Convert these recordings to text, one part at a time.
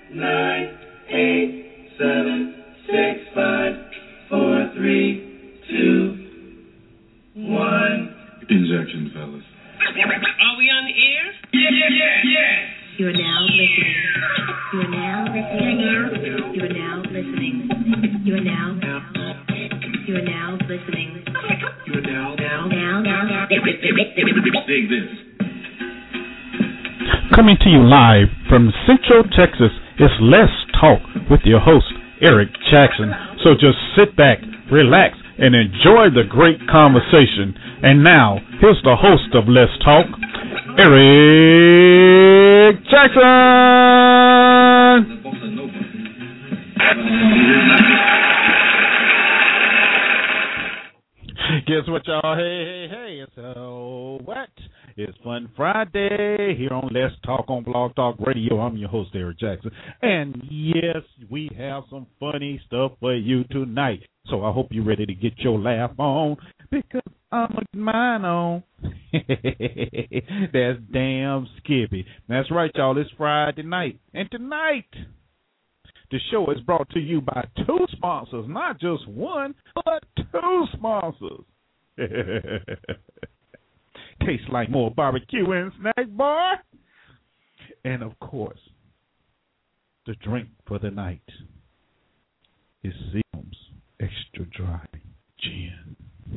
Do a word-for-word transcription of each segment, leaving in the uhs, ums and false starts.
nine, eight, seven, six, five, four, three, two, one. Injection, fellas. Are we on the air? Yeah, yeah, yeah, yeah. You are now listening. You are now listening. You are now listening. You are now. You are now listening. You are now, now, Now, now, now. dig this. Coming to you live from Central Texas, it's Let's Talk with your host, Eric Jackson. So just sit back, relax, and enjoy the great conversation. And now, here's the host of Let's Talk, Eric Jackson. Guess what, y'all? Hey, hey, hey, it's uh, what? It's Fun Friday here on Let's Talk on Blog Talk Radio. I'm your host, Eric Jackson. And yes, we have some funny stuff for you tonight. So I hope you're ready to get your laugh on because I'm going to get mine on. That's damn Skippy. That's right, y'all. It's Friday night. And tonight, the show is brought to you by two sponsors, not just one, but two sponsors. Tastes like more barbecue and snack bar. And, of course, the drink for the night is Seagram's Extra Dry Gin.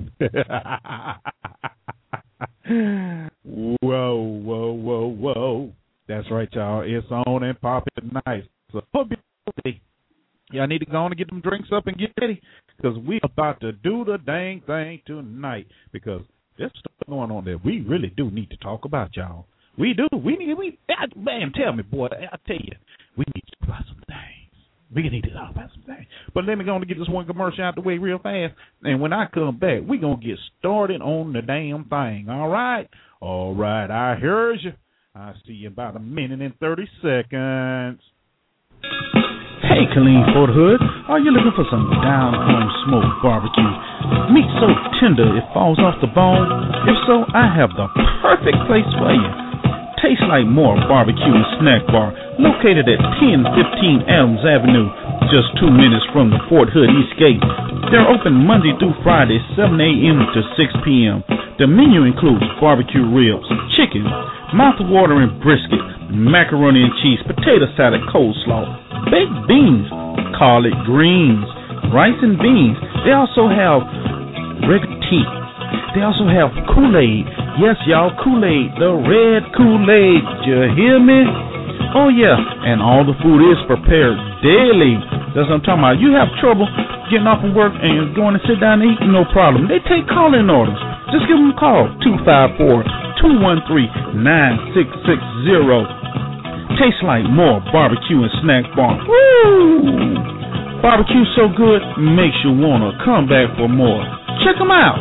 Whoa, whoa, whoa, whoa. That's right, y'all. It's on and popping tonight. So, hope you Y'all need to go on and get them drinks up and get ready because we about to do the dang thing tonight because there's stuff going on there we really do need to talk about, y'all. We do. We need, we, man, tell me, boy, I tell you, we need to talk about some things. We need to talk about some things. But let me go on and get this one commercial out the way real fast, and when I come back, we're going to get started on the damn thing, all right? All right, I heard you. I'll see you in about a minute and thirty seconds. Hey, Colleen Fort Hood, are you looking for some down-home smoked barbecue? Meat so tender it falls off the bone? If so, I have the perfect place for you. Tastes Like More Barbecue and Snack Bar, located at ten fifteen Adams Avenue, just two minutes from the Fort Hood East Gate. They're open Monday through Friday, seven a.m. to six p.m. The menu includes barbecue ribs, chicken, mouth-watering brisket, macaroni and cheese, potato salad, coleslaw, baked beans, collard greens, rice and beans. They also have regular tea. They also have Kool-Aid. Yes, y'all, Kool-Aid, the red Kool-Aid. You hear me? Oh, yeah, and all the food is prepared daily. That's what I'm talking about. You have trouble getting off of work and going to sit down and eat, no problem. They take call-in orders. Just give them a call, two five four, two one three, nine six six zero. Tastes Like More Barbecue and Snack Bar. Woo! Barbecue so good, makes you want to come back for more. Check them out.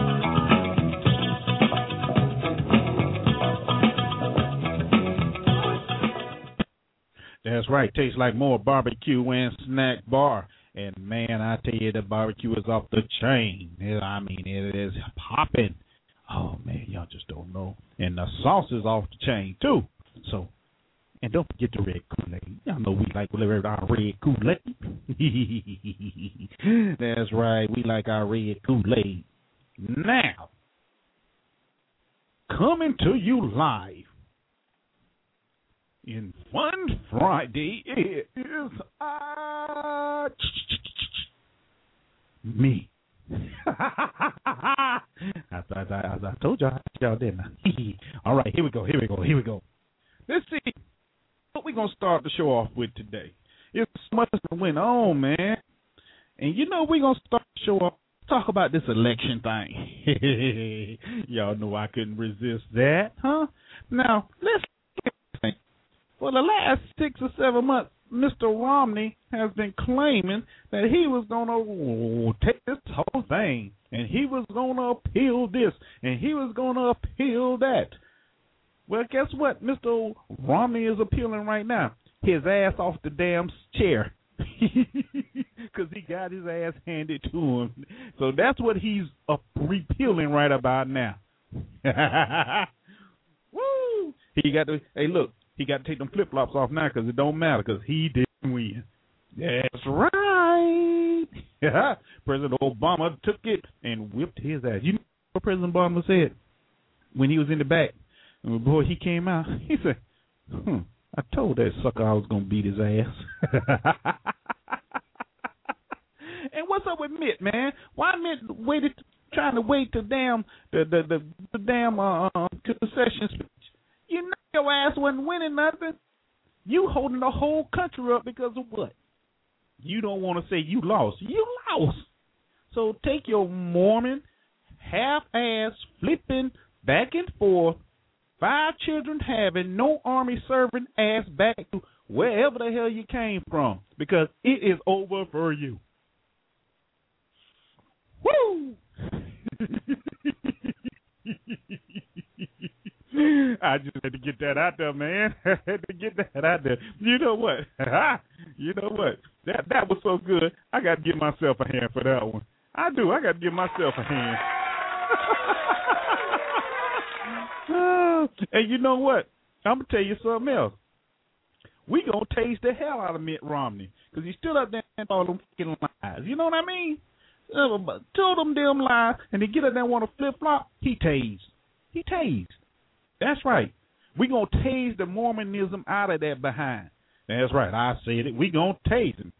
That's right. Tastes Like More Barbecue and Snack Bar. And, man, I tell you, the barbecue is off the chain. I mean, it is popping. Oh, man, y'all just don't know. And the sauce is off the chain, too. So, and don't forget the red Kool-Aid. Y'all know we like our red Kool-Aid. That's right. We like our red Kool-Aid. Now, coming to you live in Fun Friday, it is uh, me. I, I, I, I told y'all, y'all didn't I? All right, here we go, here we go, here we go. Let's see what we're going to start the show off with today. It's so much that went on, man. And you know we're going to start the show off, talk about this election thing. Y'all know I couldn't resist that, huh? Now, let's think. For the last six or seven months, Mister Romney has been claiming that he was going to take this whole thing, and he was going to appeal this, and he was going to appeal that. Well, guess what? Mister Romney is appealing right now. His ass off the damn chair. Because he got his ass handed to him. So that's what he's uh, repealing right about now. Woo! He got to, hey, look, he got to take them flip-flops off now because it don't matter because he didn't win. That's right. President Obama took it and whipped his ass. You know what President Obama said when he was in the back? And before he came out, he said, hmm, I told that sucker I was going to beat his ass. And what's up with Mitt, man? Why Mitt waited, trying to wait till damn the the the, the damn uh, uh, concession speech? You know your ass wasn't winning nothing. You holding the whole country up because of what? You don't want to say you lost. You lost. So take your Mormon, half-ass, flipping back and forth, five children having, no army serving ass back to wherever the hell you came from, because it is over for you. Woo! I just had to get that out there, man. I had to get that out there. You know what? You know what? That that was so good. I got to give myself a hand for that one. I do. I got to give myself a hand. And you know what? I'm going to tell you something else. We going to taste the hell out of Mitt Romney because he's still up there and all them fucking lies. You know what I mean? Uh, told them damn lies, and they get up there and want to flip-flop, he tased. He tased. That's right. We going to tase the Mormonism out of that behind. That's right. I said it. We going to tase him.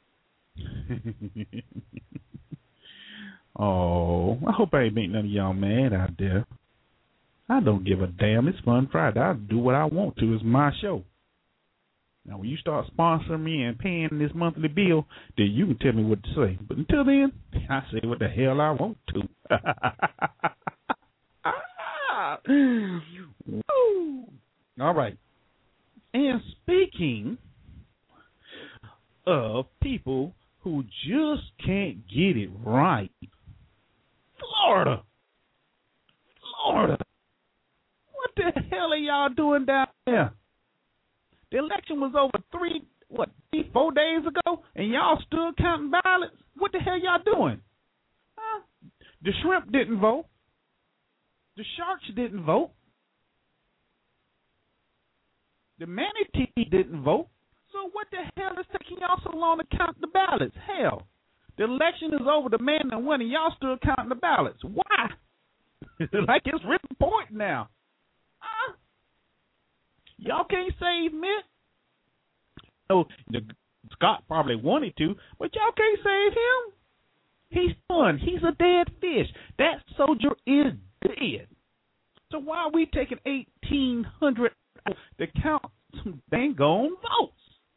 Oh, I hope I ain't make none of y'all mad out there. I don't give a damn. It's Fun Friday. I'll do what I want to. It's my show. Now, when you start sponsoring me and paying this monthly bill, then you can tell me what to say. But until then, I say what the hell I want to. Woo. All right. And speaking of people who just can't get it right, Florida. Florida. What the hell are y'all doing down there? The election was over three, what, three, four days ago, and y'all still counting ballots? What the hell y'all doing? Huh? The shrimp didn't vote. The sharks didn't vote. The manatee didn't vote. So what the hell is taking y'all so long to count the ballots? Hell, the election is over. The man that won, and y'all still counting the ballots. Why? Like it's written point now. Huh? Y'all can't save Mitt. No, the, Scott probably wanted to, but y'all can't save him. He's done. He's a dead fish. That soldier is dead. So why are we taking eighteen hundred to count some dang gone votes?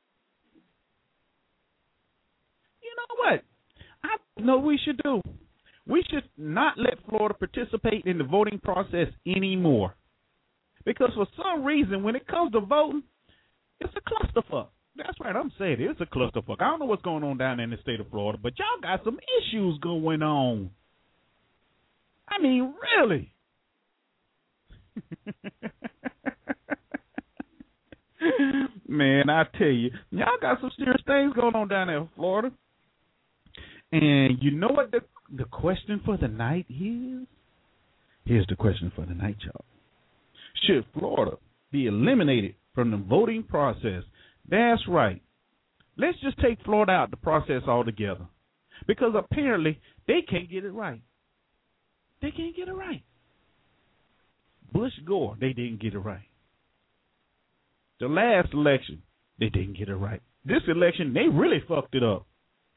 You know what? I know what we should do. We should not let Florida participate in the voting process anymore. Because for some reason, when it comes to voting, it's a clusterfuck. That's right, I'm saying it. It's a clusterfuck. I don't know what's going on down there in the state of Florida, but y'all got some issues going on. I mean, really. Man, I tell you, y'all got some serious things going on down there in Florida. And you know what the, the question for the night is? Here's the question for the night, y'all. Should Florida be eliminated from the voting process? That's right. Let's just take Florida out of the process altogether. Because apparently they can't get it right. They can't get it right. Bush Gore, they didn't get it right. The last election, they didn't get it right. This election, they really fucked it up.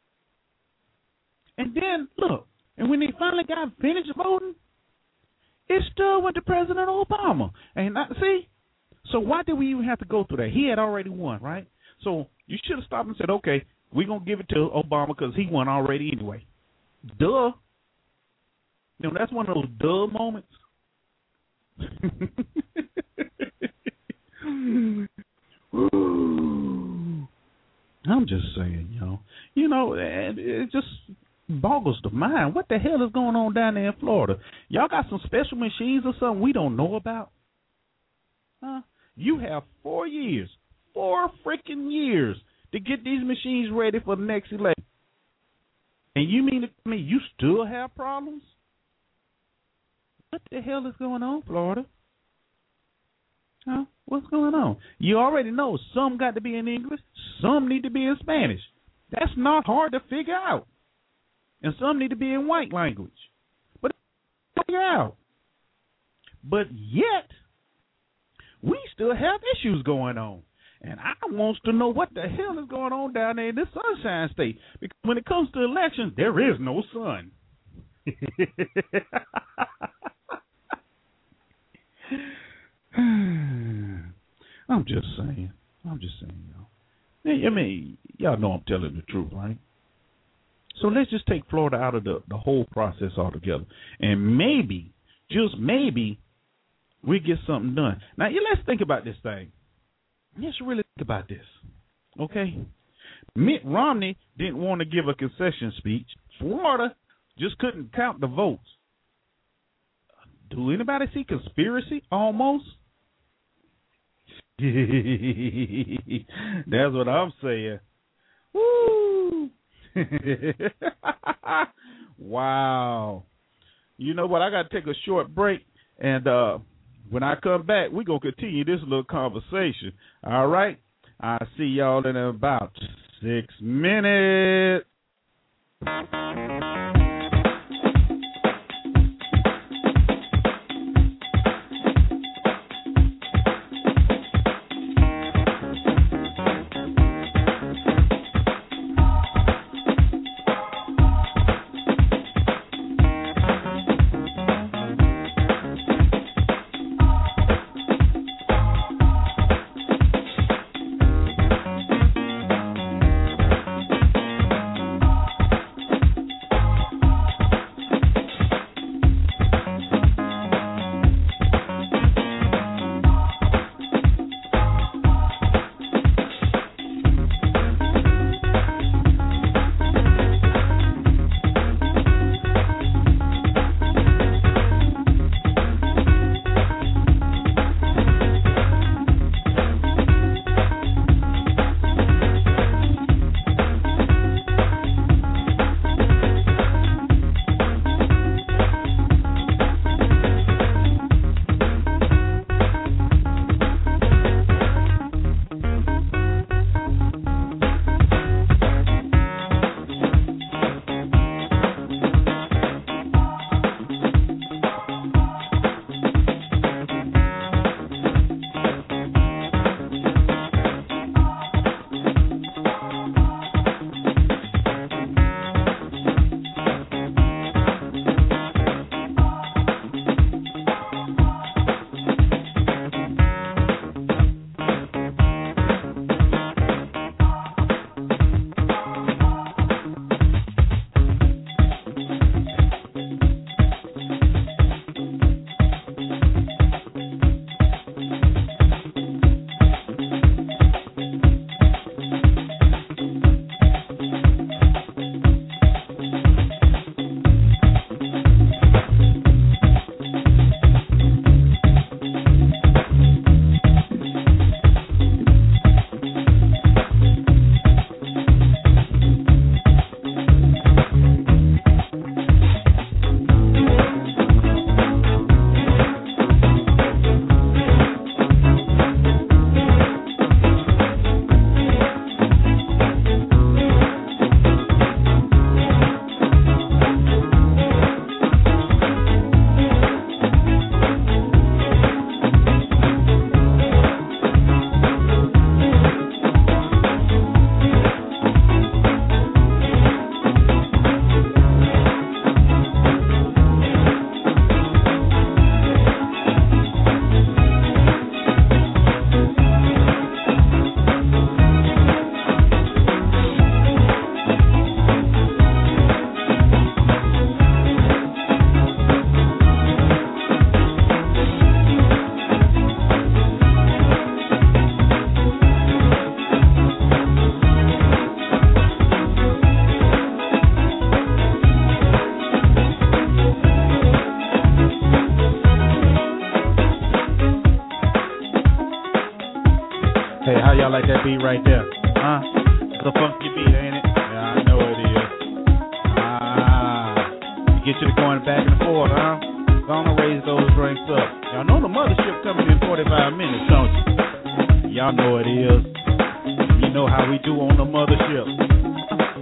And then, look, and when they finally got finished voting, it still went to President Obama. And I, see, so why did we even have to go through that? He had already won, right? So you should have stopped and said, okay, we're going to give it to Obama because he won already anyway. Duh. You know, that's one of those duh moments. I'm just saying, you know. You know, it just boggles the mind. What the hell is going on down there in Florida? Y'all got some special machines or something we don't know about? Huh? You have four years, four freaking years to get these machines ready for the next election. And you mean to me you still have problems? What the hell is going on, Florida? Huh? What's going on? You already know some got to be in English, some need to be in Spanish. That's not hard to figure out. And some need to be in white language. But figure out. But yet, we still have issues going on. And I want to know what the hell is going on down there in this Sunshine State. Because when it comes to elections, there is no sun. I'm just saying. I'm just saying, y'all. I mean, y'all know I'm telling the truth, right? So let's just take Florida out of the, the whole process altogether. And maybe, just maybe, we get something done. Now, yeah, let's think about this thing. Let's really think about this, okay? Mitt Romney didn't want to give a concession speech. Florida just couldn't count the votes. Do anybody see conspiracy? Almost. That's what I'm saying. Woo! Wow. You know what? I got to take a short break, and uh, when I come back, we're going to continue this little conversation. All right? I'll see y'all in about six minutes. Like that beat right there, huh? It's a funky beat, ain't it? Yeah, I know it is. Ah, get you to going back and forth, huh? Gonna raise those drinks up. Y'all know the mothership coming in forty-five minutes, don't you? Y'all know it is. You know how we do on the mothership.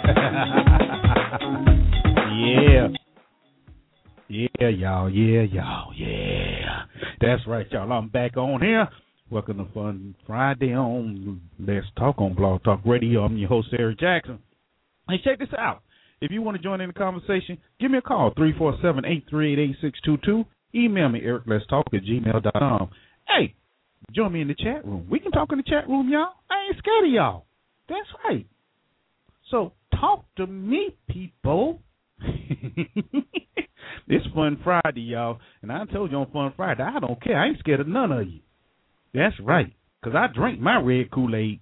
Yeah. Yeah, y'all. Yeah, y'all. Yeah. That's right, y'all. I'm back on here. Welcome to Fun Friday on Let's Talk on Blog Talk Radio. I'm your host, Eric Jackson. Hey, check this out. If you want to join in the conversation, give me a call, three four seven, eight three eight, eight six two two. Email me, eric let's talk at gmail dot com. Hey, join me in the chat room. We can talk in the chat room, y'all. I ain't scared of y'all. That's right. So talk to me, people. It's Fun Friday, y'all. And I told you on Fun Friday, I don't care. I ain't scared of none of you. That's right, because I drink my red Kool-Aid.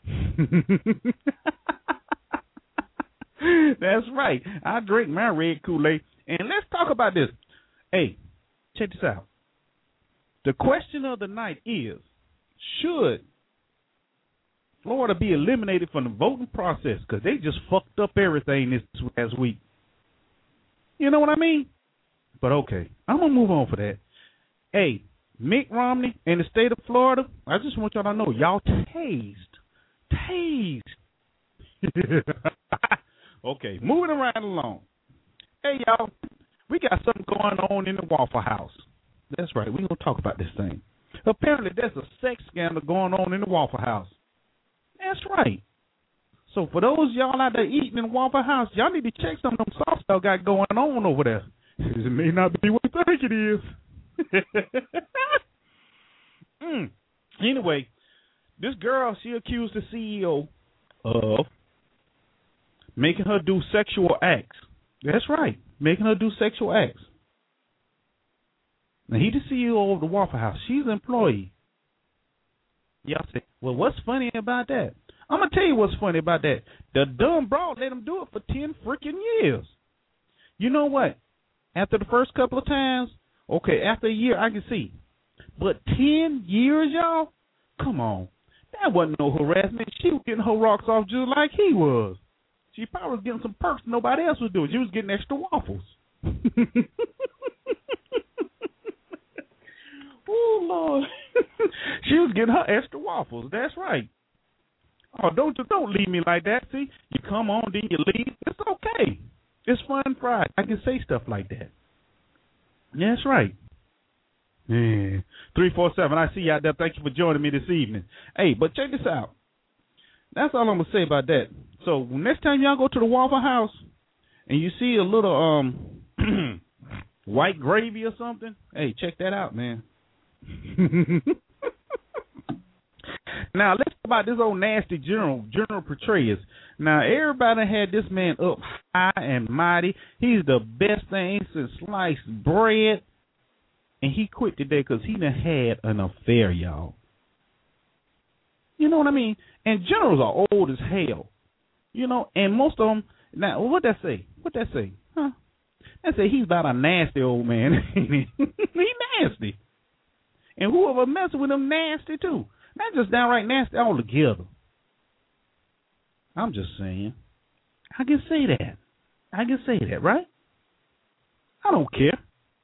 That's right. I drink my red Kool-Aid. And let's talk about this. Hey, check this out. The question of the night is, should Florida be eliminated from the voting process? Because they just fucked up everything this last week. You know what I mean? But okay, I'm going to move on for that. Hey, Mitt Romney and the state of Florida, I just want y'all to know, y'all tased. Tased. Okay, moving right along. Hey, y'all, we got something going on in the Waffle House. That's right, we're going to talk about this thing. Apparently, there's a sex scandal going on in the Waffle House. That's right. So for those y'all out there eating in Waffle House, y'all need to check some of them sauce y'all got going on over there. It may not be what you think it is. mm. Anyway, this girl, she accused the C E O of making her do sexual acts. That's right, making her do sexual acts. Now, he's the C E O of the Waffle House. She's an employee. Y'all say, well, what's funny about that? I'm going to tell you what's funny about that. The dumb broad let him do it for ten freaking years. You know what? After the first couple of times, okay, after a year, I can see. But ten years, y'all? Come on. That wasn't no harassment. She was getting her rocks off just like he was. She probably was getting some perks nobody else was doing. She was getting extra waffles. Oh, Lord. She was getting her extra waffles. That's right. Oh, don't don't leave me like that. See, you come on, then you leave. It's okay. It's Fun Friday. I can say stuff like that. That's right. Yeah. three four seven, I see you out there. Thank you for joining me this evening. Hey, but check this out. That's all I'm going to say about that. So next time y'all go to the Waffle House and you see a little um white gravy or something, hey, check that out, man. Now, let's talk about this old nasty General, General Petraeus. Now, everybody had this man up high and mighty. He's the best thing since sliced bread. And he quit today because he done had an affair, y'all. You know what I mean? And generals are old as hell. You know, and most of them, now, what that say? What that say? Huh? That say he's about a nasty old man. He nasty. And whoever messes with him nasty, too. Not just downright nasty altogether. I'm just saying. I can say that. I can say that, right? I don't care.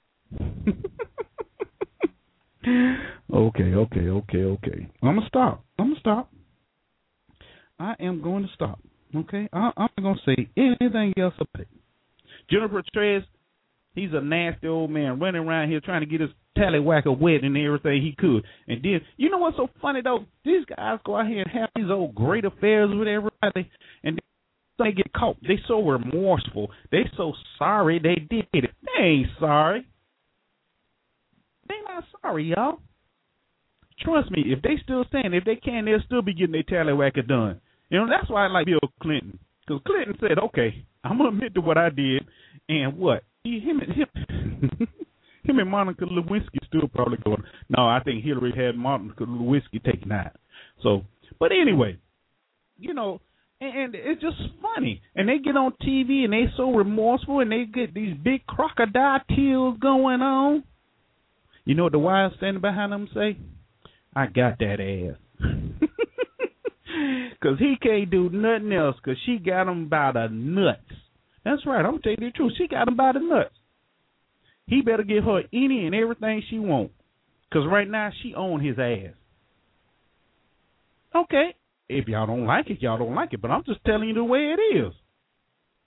okay, okay, okay, okay. I'm going to stop. I'm going to stop. I am going to stop. Okay? I, I'm not going to say anything else about it. General Petraeus, he's a nasty old man running around here trying to get his tallywhacker wet and everything he could. And then, you know what's so funny, though? These guys go out here and have these old great affairs with everybody, and they get caught. They so remorseful. They so sorry they did it. They ain't sorry. They not sorry, y'all. Trust me, if they still stand, if they can, they'll still be getting their tallywhacker done. You know, that's why I like Bill Clinton. Because Clinton said, okay, I'm going to admit to what I did, and what? He, him, him, him and Monica Lewinsky still probably going. No, I think Hillary had Monica Lewinsky taken out. So, but anyway, you know, and, and it's just funny. And they get on T V, and they so remorseful, and they get these big crocodile tears going on. You know what the wives standing behind them say? I got that ass. Because he can't do nothing else because she got him by the nuts. That's right. I'm going to tell you the truth. She got him by the nuts. He better give her any and everything she wants. Because right now, she own his ass. Okay. If y'all don't like it, y'all don't like it. But I'm just telling you the way it is.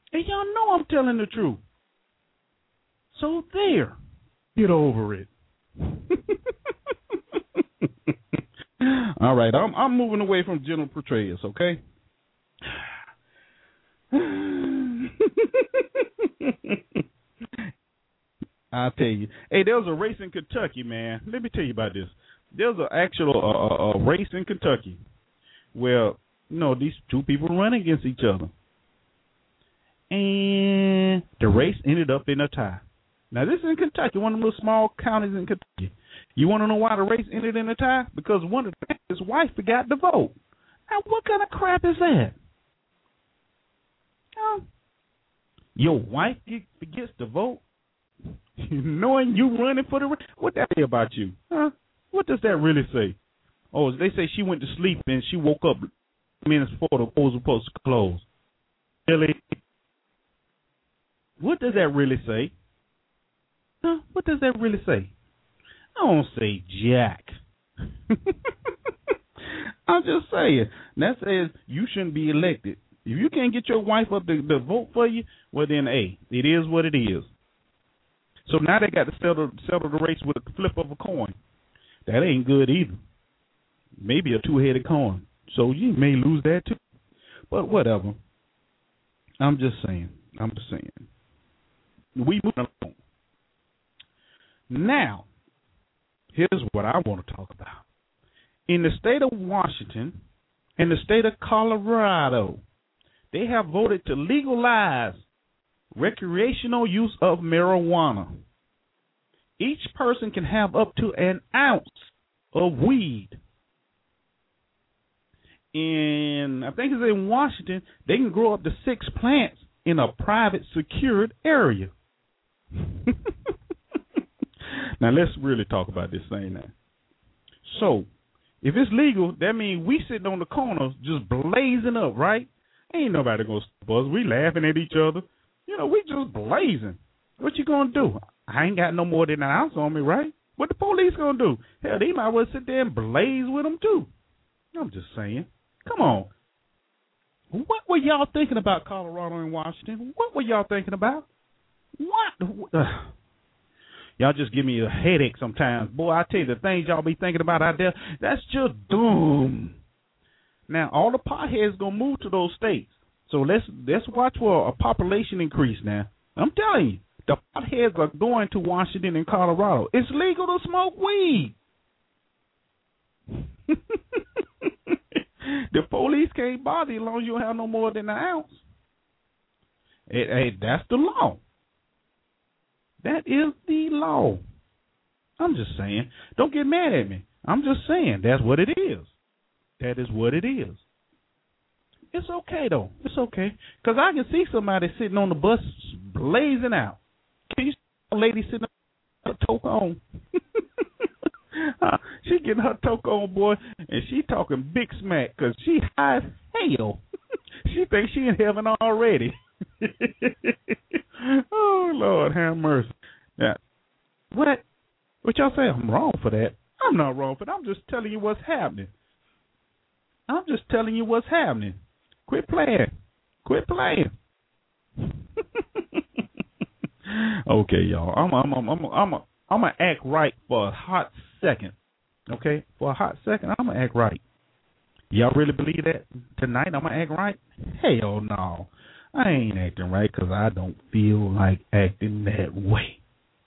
And y'all know I'm telling the truth. So there. Get over it. All right, I'm I'm moving away from General Petraeus, okay? I'll tell you. Hey, there was a race in Kentucky, man. Let me tell you about this. There's an actual uh, a race in Kentucky where, you know, these two people run against each other. And the race ended up in a tie. Now, this is in Kentucky, one of those small counties in Kentucky. You want to know why the race ended in a tie? Because one of the, his wife forgot to vote. Now, what kind of crap is that? Huh? Your wife forgets to vote? Knowing you running for the race? What that say about you? Huh? What does that really say? Oh, they say she went to sleep and she woke up minutes before the polls were supposed to close. Really? What does that really say? Huh? What does that really say? I don't say jack. I'm just saying. That says you shouldn't be elected. If you can't get your wife up to, to vote for you, well then, hey, it is what it is. So now they got to settle, settle the race with a flip of a coin. That ain't good either. Maybe a two-headed coin. So you may lose that too. But whatever. I'm just saying. I'm just saying. We move along. Now, here's what I want to talk about. In the state of Washington and the state of Colorado, they have voted to legalize recreational use of marijuana. Each person can have up to an ounce of weed. And I think it's in Washington, they can grow up to six plants in a private, secured area. Now, let's really talk about this thing now. So, if it's legal, that means we sitting on the corners just blazing up, right? Ain't nobody going to stop us. We laughing at each other. You know, we just blazing. What you going to do? I ain't got no more than an ounce on me, right? What the police going to do? Hell, they might well sit there and blaze with them, too. I'm just saying. Come on. What were y'all thinking about Colorado and Washington? What were y'all thinking about? What? Uh, y'all just give me a headache sometimes. Boy, I tell you, the things y'all be thinking about out there, that's just dumb. Now, all the potheads going to move to those states. So let's let's watch for a population increase now. I'm telling you, the potheads are going to Washington and Colorado. It's legal to smoke weed. The police can't bother you as long as you don't have no more than an ounce. It, it, that's the law. That is the law. I'm just saying. Don't get mad at me. I'm just saying that's what it is. That is what it is. It's okay, though. It's okay. Because I can see somebody sitting on the bus blazing out. Can you see a lady sitting on her toke on? uh, she getting her toke on, boy, and she talking big smack because she high as hell. She thinks she in heaven already. Oh, Lord, have mercy. Now, what? What y'all say? I'm wrong for that. I'm not wrong for that. I'm just telling you what's happening. I'm just telling you what's happening. Quit playing. Quit playing. Okay, y'all. I'm I'm I'm I'm I'm a, I'm gonna act right for a hot second. Okay, for a hot second, I'm gonna act right. Y'all really believe that tonight I'm gonna act right? Hell no, I ain't acting right because I don't feel like acting that way.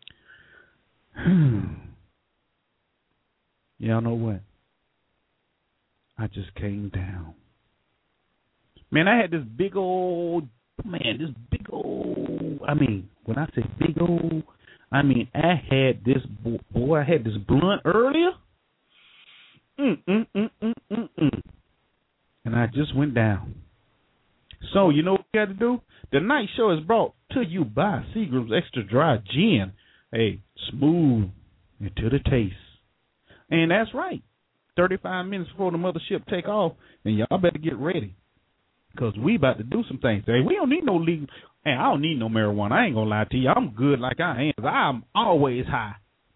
Y'all know what? I just came down. Man, I had this big old, man, this big old, I mean, when I say big old, I mean, I had this, boy, I had this blunt earlier. Mm, mm, mm, mm, mm, mm. And I just went down. So, you know what you got to do? The night show is brought to you by Seagram's Extra Dry Gin. Hey, smooth and to the taste. And that's right. thirty-five minutes before the mothership take off, and y'all better get ready. Because we about to do some things today. We don't need no legal. Hey, I don't need no marijuana. I ain't going to lie to you. I'm good like I am. I'm always high.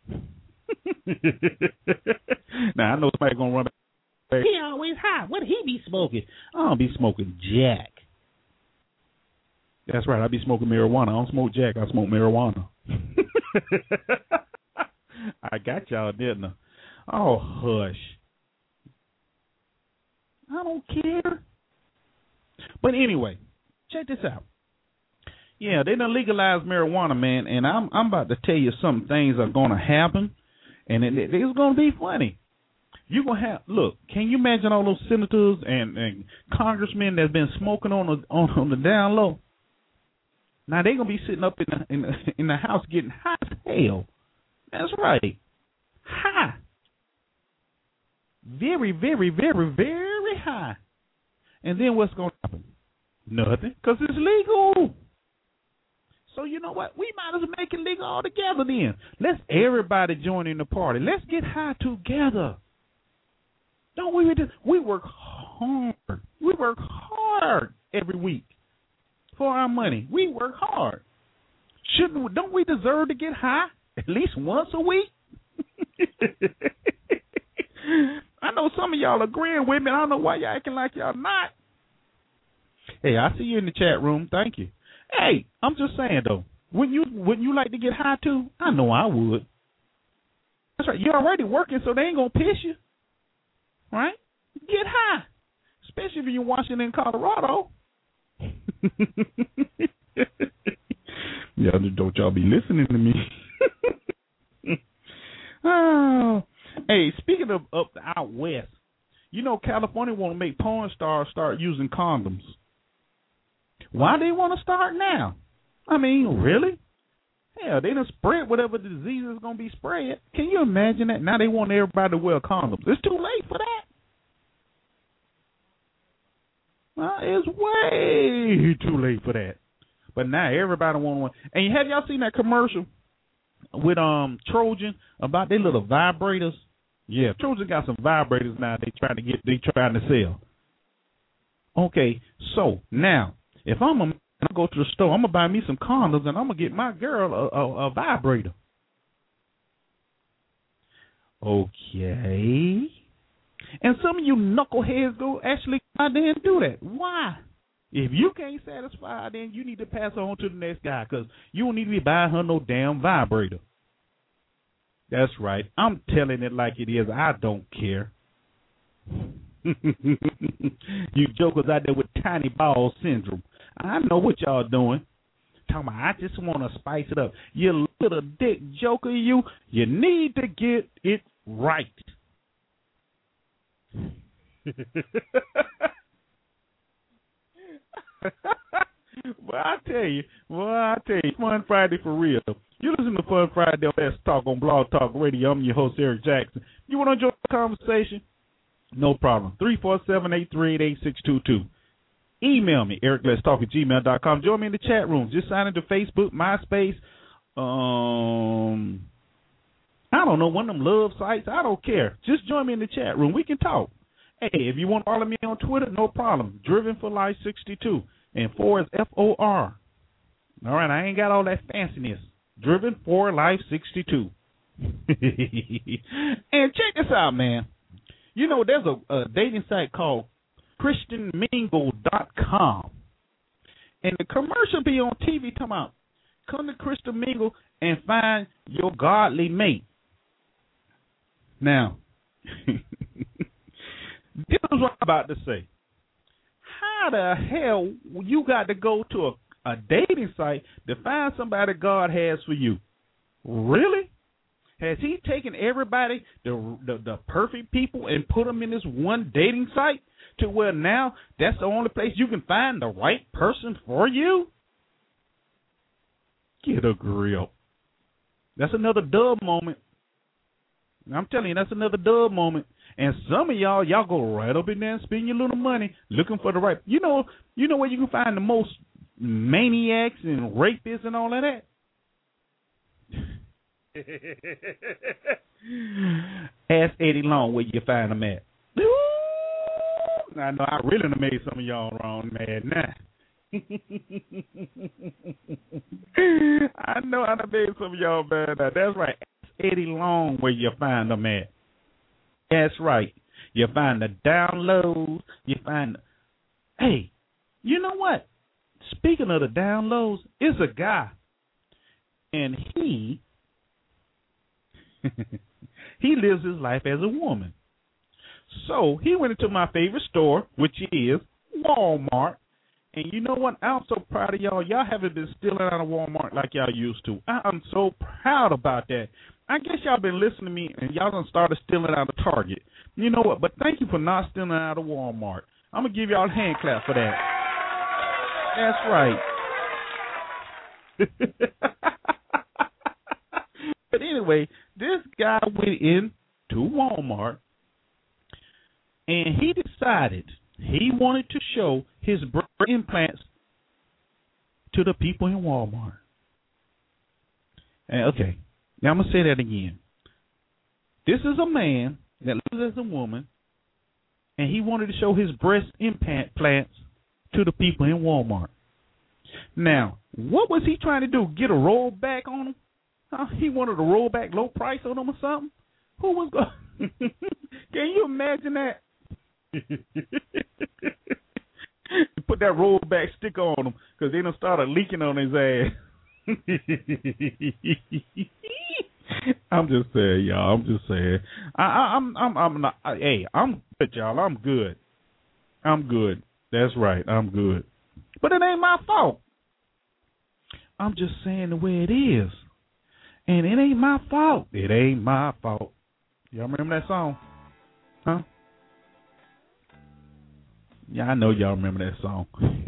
Now, I know somebody going to run back. He always high. What he be smoking? I don't be smoking jack. That's right. I be smoking marijuana. I don't smoke jack. I smoke marijuana. I got y'all, didn't I? Oh, hush. I don't care. But anyway, check this out. Yeah, they done legalized marijuana, man, and I'm I'm about to tell you some things are going to happen, and it, it, it's going to be funny. You gonna have look? Can you imagine all those senators and, and congressmen that's been smoking on the on, on the down low? Now they gonna be sitting up in the, in the in the house getting high as hell. That's right, high, very, very, very, very high. And then what's gonna happen? Nothing, because it's legal. So you know what? We might as well make it legal all together then. Let's everybody join in the party. Let's get high together. Don't we? We work hard. We work hard every week for our money. We work hard. Shouldn't? We, don't we deserve to get high at least once a week? I know some of y'all agreeing with me. I don't know why y'all acting like y'all not. Hey, I see you in the chat room. Thank you. Hey, I'm just saying though. Wouldn't you? Wouldn't you like to get high too? I know I would. That's right. You're already working, so they ain't gonna piss you. Right? Get high. Especially if you're watching in Colorado. Yeah, don't y'all be listening to me. Oh. Hey, speaking of up out west, you know California want to make porn stars start using condoms. Why they want to start now? I mean, really? Hell, they done spread whatever disease is going to be spread. Can you imagine that? Now they want everybody to wear condoms. It's too late for that. Well, it's way too late for that. But now everybody want one. And have y'all seen that commercial with um Trojan about their little vibrators? Yeah, Trojan got some vibrators now. They trying to get. They trying to sell. Okay, so now if I'm a I go to the store, I'm gonna buy me some condoms and I'm gonna get my girl a, a, a vibrator. Okay. And some of you knuckleheads go actually out there and do that. Why? If you can't satisfy, then you need to pass it on to the next guy because you don't need to be buying her no damn vibrator. That's right. I'm telling it like it is. I don't care. You jokers out there with tiny ball syndrome. I know what y'all doing. Talking about, I just want to spice it up. You little dick joker, you. You need to get it right. Well, I tell you, well, I tell you, Fun Friday for real. You listen to Fun Friday on Let's Talk on Blog Talk Radio. I'm your host, Eric Jackson. You want to join the conversation? No problem. three four seven, eight three eight, eight six two two. Email me, eric let's talk at gmail dot com. Join me in the chat room. Just sign into Facebook, MySpace, um, I don't know, one of them love sites. I don't care. Just join me in the chat room. We can talk. Hey, if you want to follow me on Twitter, no problem. Driven for Life sixty-two. And four is F O R. All right, I ain't got all that fanciness. Driven for Life sixty-two. And check this out, man. You know, there's a, a dating site called Christian Mingle dot com. And the commercial be on T V talking about, come to Christian Mingle and find your godly mate. Now, this is what I'm about to say. How the hell you got to go to a, a dating site to find somebody God has for you? Really? Has he taken everybody, the, the the perfect people, and put them in this one dating site to where now that's the only place you can find the right person for you? Get a grip. That's another dub moment. I'm telling you, that's another dub moment. And some of y'all, y'all go right up in there and spend your little money looking for the right. You know, you know where you can find the most maniacs and rapists and all of that? Ask Eddie Long where you find them at. Ooh, I know I really done made some of y'all wrong mad now. I know I done made some of y'all bad now. That's right. Ask Eddie Long where you find them at. That's right. You find the downloads. You find the... Hey, you know what? speaking of the down lows, it's a guy, and he he lives his life as a woman. So he went into my favorite store, which is Walmart. And you know what? I'm so proud of y'all. Y'all haven't been stealing out of Walmart like y'all used to. I'm so proud about that. I guess y'all been listening to me, and y'all done started stealing out of Target. You know what? But thank you for not stealing out of Walmart. I'm going to give y'all a hand clap for that. That's right. But anyway, this guy went into Walmart, and he decided he wanted to show his breast implants to the people in Walmart. And okay, now I'm going to say that again. This is a man that lives as a woman, and he wanted to show his breast implant plants to the people in Walmart. Now, what was he trying to do? Get a rollback on them? Huh? He wanted a rollback low price on them or something? Who was going? Can you imagine that? Put that rollback sticker on him because they done started leaking on his ass. I'm just saying, y'all. I'm just saying. I, I, I'm, I'm, I'm not. I, hey, I'm good, y'all. I'm good. I'm good. That's right. I'm good. But it ain't my fault. I'm just saying the way it is, and it ain't my fault. It ain't my fault. Y'all remember that song? Huh? Yeah, I know y'all remember that song.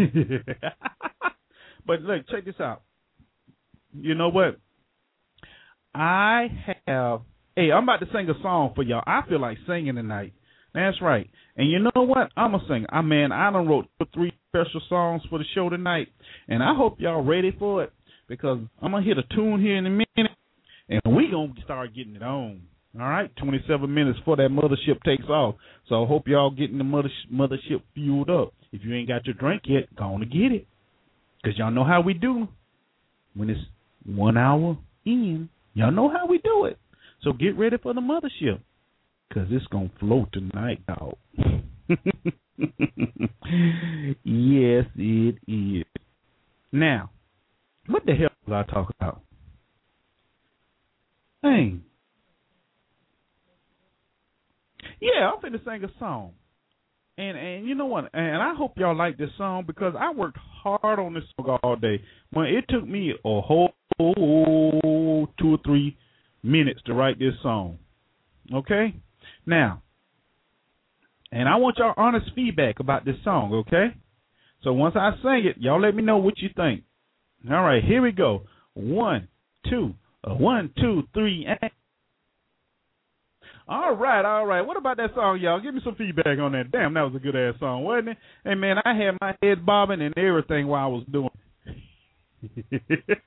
But look, check this out. You know what? I have, hey, I'm about to sing a song for y'all. I feel like singing tonight. That's right. And you know what? I'm going to sing. I mean, I done wrote three special songs for the show tonight, and I hope y'all ready for it because I'm going to hit a tune here in a minute, and we going to start getting it on. All right, twenty-seven minutes before that mothership takes off. So I hope y'all getting the mother mothership fueled up. If you ain't got your drink yet, go on to get it. Because y'all know how we do when it's one hour in. Y'all know how we do it. So get ready for the mothership because it's going to flow tonight, dog. Yes, it is. Now, what the hell was I talking about? Dang. Yeah, I'm finna sing a song. And and you know what? And I hope y'all like this song because I worked hard on this song all day. Well, it took me a whole two or three minutes to write this song. Okay? Now, and I want y'all honest feedback about this song, okay? So once I sing it, y'all let me know what you think. All right, here we go. One, two, uh, one, two, three, and... All right, all right. What about that song, y'all? Give me some feedback on that. Damn, that was a good-ass song, wasn't it? Hey, man, I had my head bobbing and everything while I was doing it.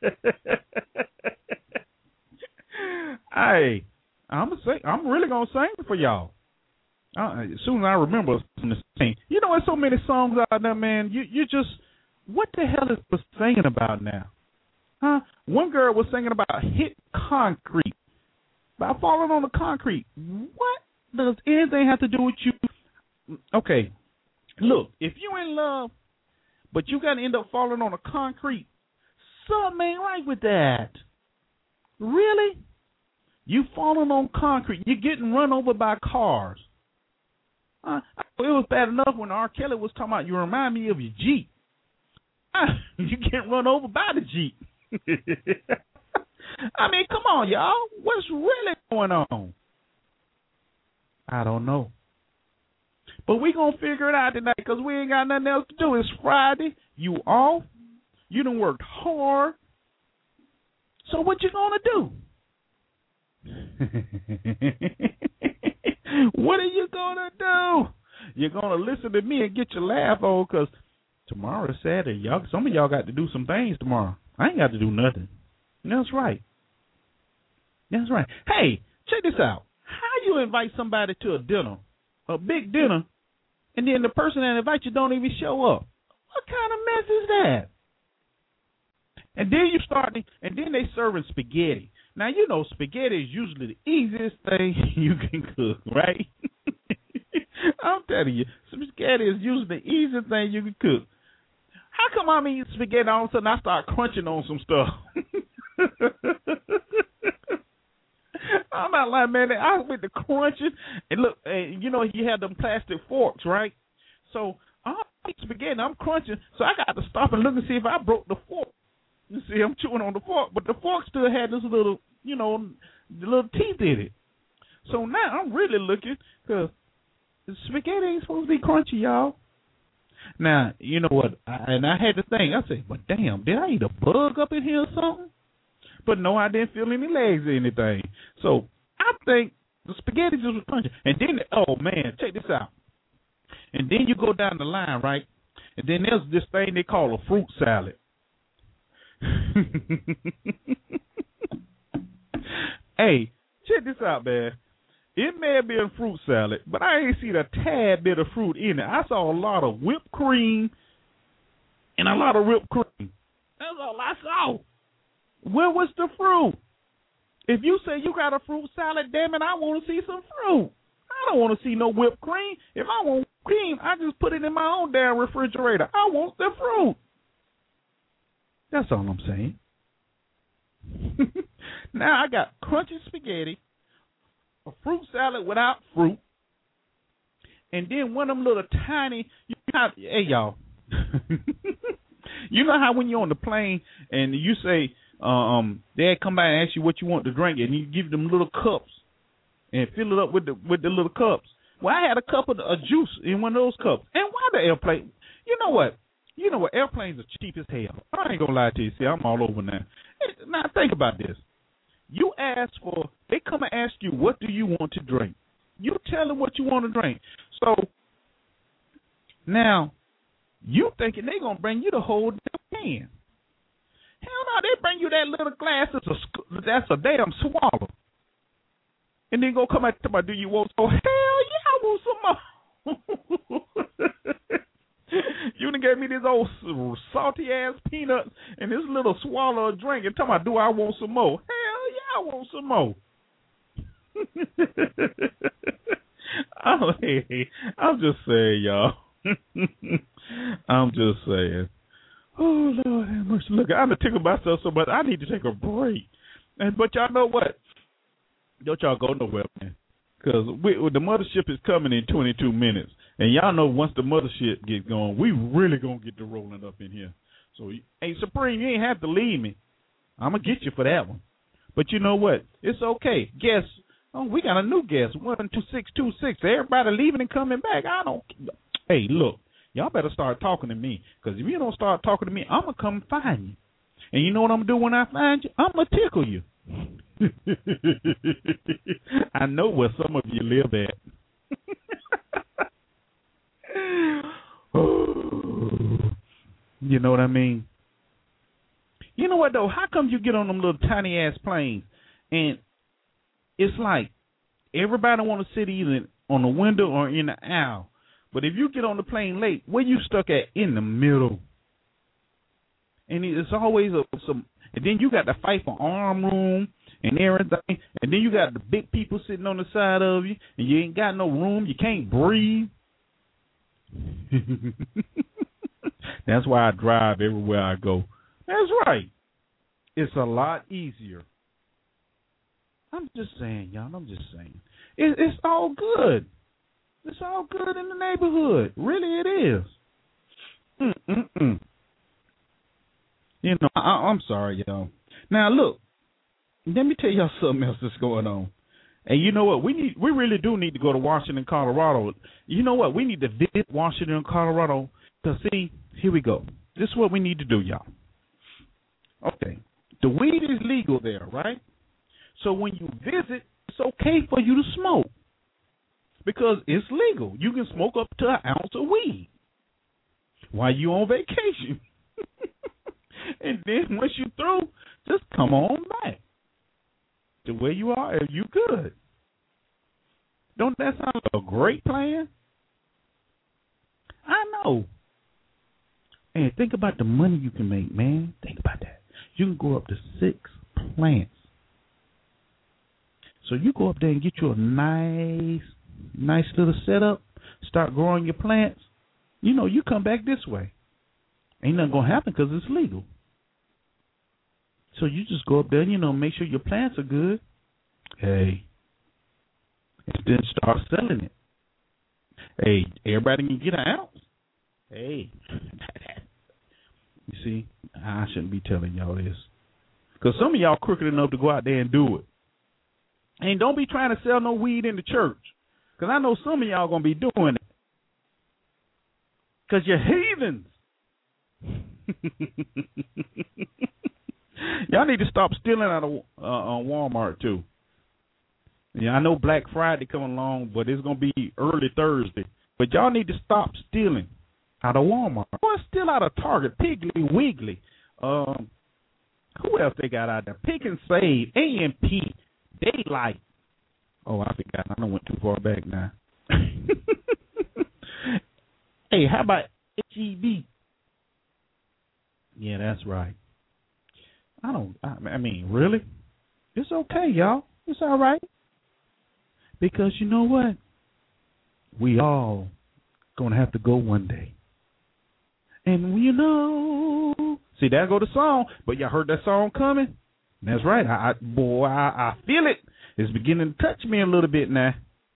Hey, I'm gonna sing. I'm really going to sing for y'all. Uh, as soon as I remember to sing. You know, there's so many songs out there, man. You you just, what the hell is was singing about now? Huh? One girl was singing about hit concrete. By falling on the concrete. What does anything have to do with you? Okay, look, if you in love, but you got to end up falling on the concrete, something ain't right with that. Really? You falling on concrete. You're getting run over by cars. Uh, it was bad enough when R. Kelly was talking about, you remind me of your Jeep. Uh, you get run over by the Jeep. I mean, come on, y'all. What's really going on? I don't know. But we going to figure it out tonight because we ain't got nothing else to do. It's Friday. You off. You done worked hard. So what you going to do? What are you going to do? You're going to listen to me and get your laugh on because tomorrow is Saturday. Y'all, some of y'all got to do some things tomorrow. I ain't got to do nothing. That's right. That's right. Hey, check this out. How you invite somebody to a dinner, a big dinner, and then the person that invites you don't even show up? What kind of mess is that? And then you start, and then they serving spaghetti. Now, you know spaghetti is usually the easiest thing you can cook, right? I'm telling you, spaghetti is usually the easiest thing you can cook. How How come I'm eating spaghetti and all of a sudden I start crunching on some stuff? I'm not lying, man. I went to crunching, and look, and you know, you had them plastic forks, right? So I'm eating spaghetti, and I'm crunching, so I got to stop and look and see if I broke the fork. You see, I'm chewing on the fork, but the fork still had this little, you know, the little teeth in it. So now I'm really looking, because the spaghetti ain't supposed to be crunchy, y'all. Now, you know what, I, and I had to think, I said, but damn, did I eat a bug up in here or something? But no, I didn't feel any legs or anything. So I think the spaghetti just was crunchy. And then, oh, man, check this out. And then you go down the line, right? And then there's this thing they call a fruit salad. Hey, check this out, man. It may have been a fruit salad, but I ain't seen a tad bit of fruit in it. I saw a lot of whipped cream and a lot of whipped cream. That's all I saw. Where was the fruit? If you say you got a fruit salad, damn it, I want to see some fruit. I don't want to see no whipped cream. If I want cream, I just put it in my own damn refrigerator. I want the fruit. That's all I'm saying. Now I got crunchy spaghetti, a fruit salad without fruit, and then one of them little tiny, you know, hey, y'all, you know how when you're on the plane and you say, um, they come by and ask you what you want to drink, and you give them little cups and fill it up with the with the little cups. Well, I had a cup of a juice in one of those cups. And why the airplane? You know what? You know what? Airplanes are cheap as hell. I ain't gonna lie to you. See, I'm all over now. Now think about this. You ask for, they come and ask you, what do you want to drink? You tell them what you want to drink. So now you thinking they gonna bring you the whole damn can. Hell no, they bring you that little glass that's a, that's a damn swallow. And then go come out to my, do you want some? Hell yeah, I want some more. You done gave me this old salty ass peanuts and this little swallow of drink and tell me, do I want some more? Hell yeah, I want some more. Oh, hey, I'm just saying, y'all. I'm just saying. Oh, Lord have mercy. Look, I'm tickled myself so much. I need to take a break. And but y'all know what? Don't y'all go nowhere, man. Because the mothership is coming in twenty-two minutes. And y'all know once the mothership gets going, we really going to get to rolling up in here. So, hey, Supreme, you ain't have to leave me. I'm going to get you for that one. But you know what? It's okay. Guess, oh, we got a new guest, one two six two six. Everybody leaving and coming back. I don't, hey, look, y'all better start talking to me. Because if you don't start talking to me, I'm going to come find you. And you know what I'm going to do when I find you? I'm going to tickle you. I know where some of you live at. You know what I mean? You know what, though? How come you get on them little tiny-ass planes, and it's like everybody want to sit either on the window or in the aisle, but if you get on the plane late, where you stuck at? In the middle. And it's always a, some, and then you got to fight for arm room and everything, and then you got the big people sitting on the side of you, and you ain't got no room, you can't breathe. That's why I drive everywhere I go. That's right. It's a lot easier. I'm just saying, y'all. I'm just saying. It, it's all good. It's all good in the neighborhood. Really, it is. Mm-mm-mm. You know, I, I'm sorry, y'all. Now, look. Let me tell y'all something else that's going on. And you know what? We need, we really do need to go to Washington, Colorado. You know what? We need to visit Washington, Colorado. Because, see, here we go. This is what we need to do, y'all. Okay. The weed is legal there, right? So when you visit, it's okay for you to smoke. Because it's legal. You can smoke up to an ounce of weed while you're on vacation. And then once you're through, just come on back. The way you are, you good. Don't that sound like a great plan? I know. And think about the money you can make, man. Think about that. You can go up to six plants. So you go up there and get you a nice, nice little setup. Start growing your plants. You know, you come back this way. Ain't nothing gonna happen because it's legal. So you just go up there, and, you know, make sure your plants are good. Hey, and then start selling it. Hey, everybody can get an ounce. Hey, you see, I shouldn't be telling y'all this because some of y'all crooked enough to go out there and do it. And don't be trying to sell no weed in the church because I know some of y'all gonna be doing it because you're heathens. Y'all need to stop stealing out of uh, uh, Walmart too. Yeah, I know Black Friday coming along, but it's gonna be early Thursday. But y'all need to stop stealing out of Walmart. Or steal out of Target, Piggly Wiggly. Um, who else they got out there? Pick and Save, A M P, Daylight. Oh, I forgot. I don't went too far back now. Hey, how about H E B? Yeah, that's right. I don't, I mean, really? It's okay, y'all. It's all right. Because you know what? We all going to have to go one day. And you know, see, there go the song. But y'all heard that song coming? That's right. I, I boy, I, I feel it. It's beginning to touch me a little bit now.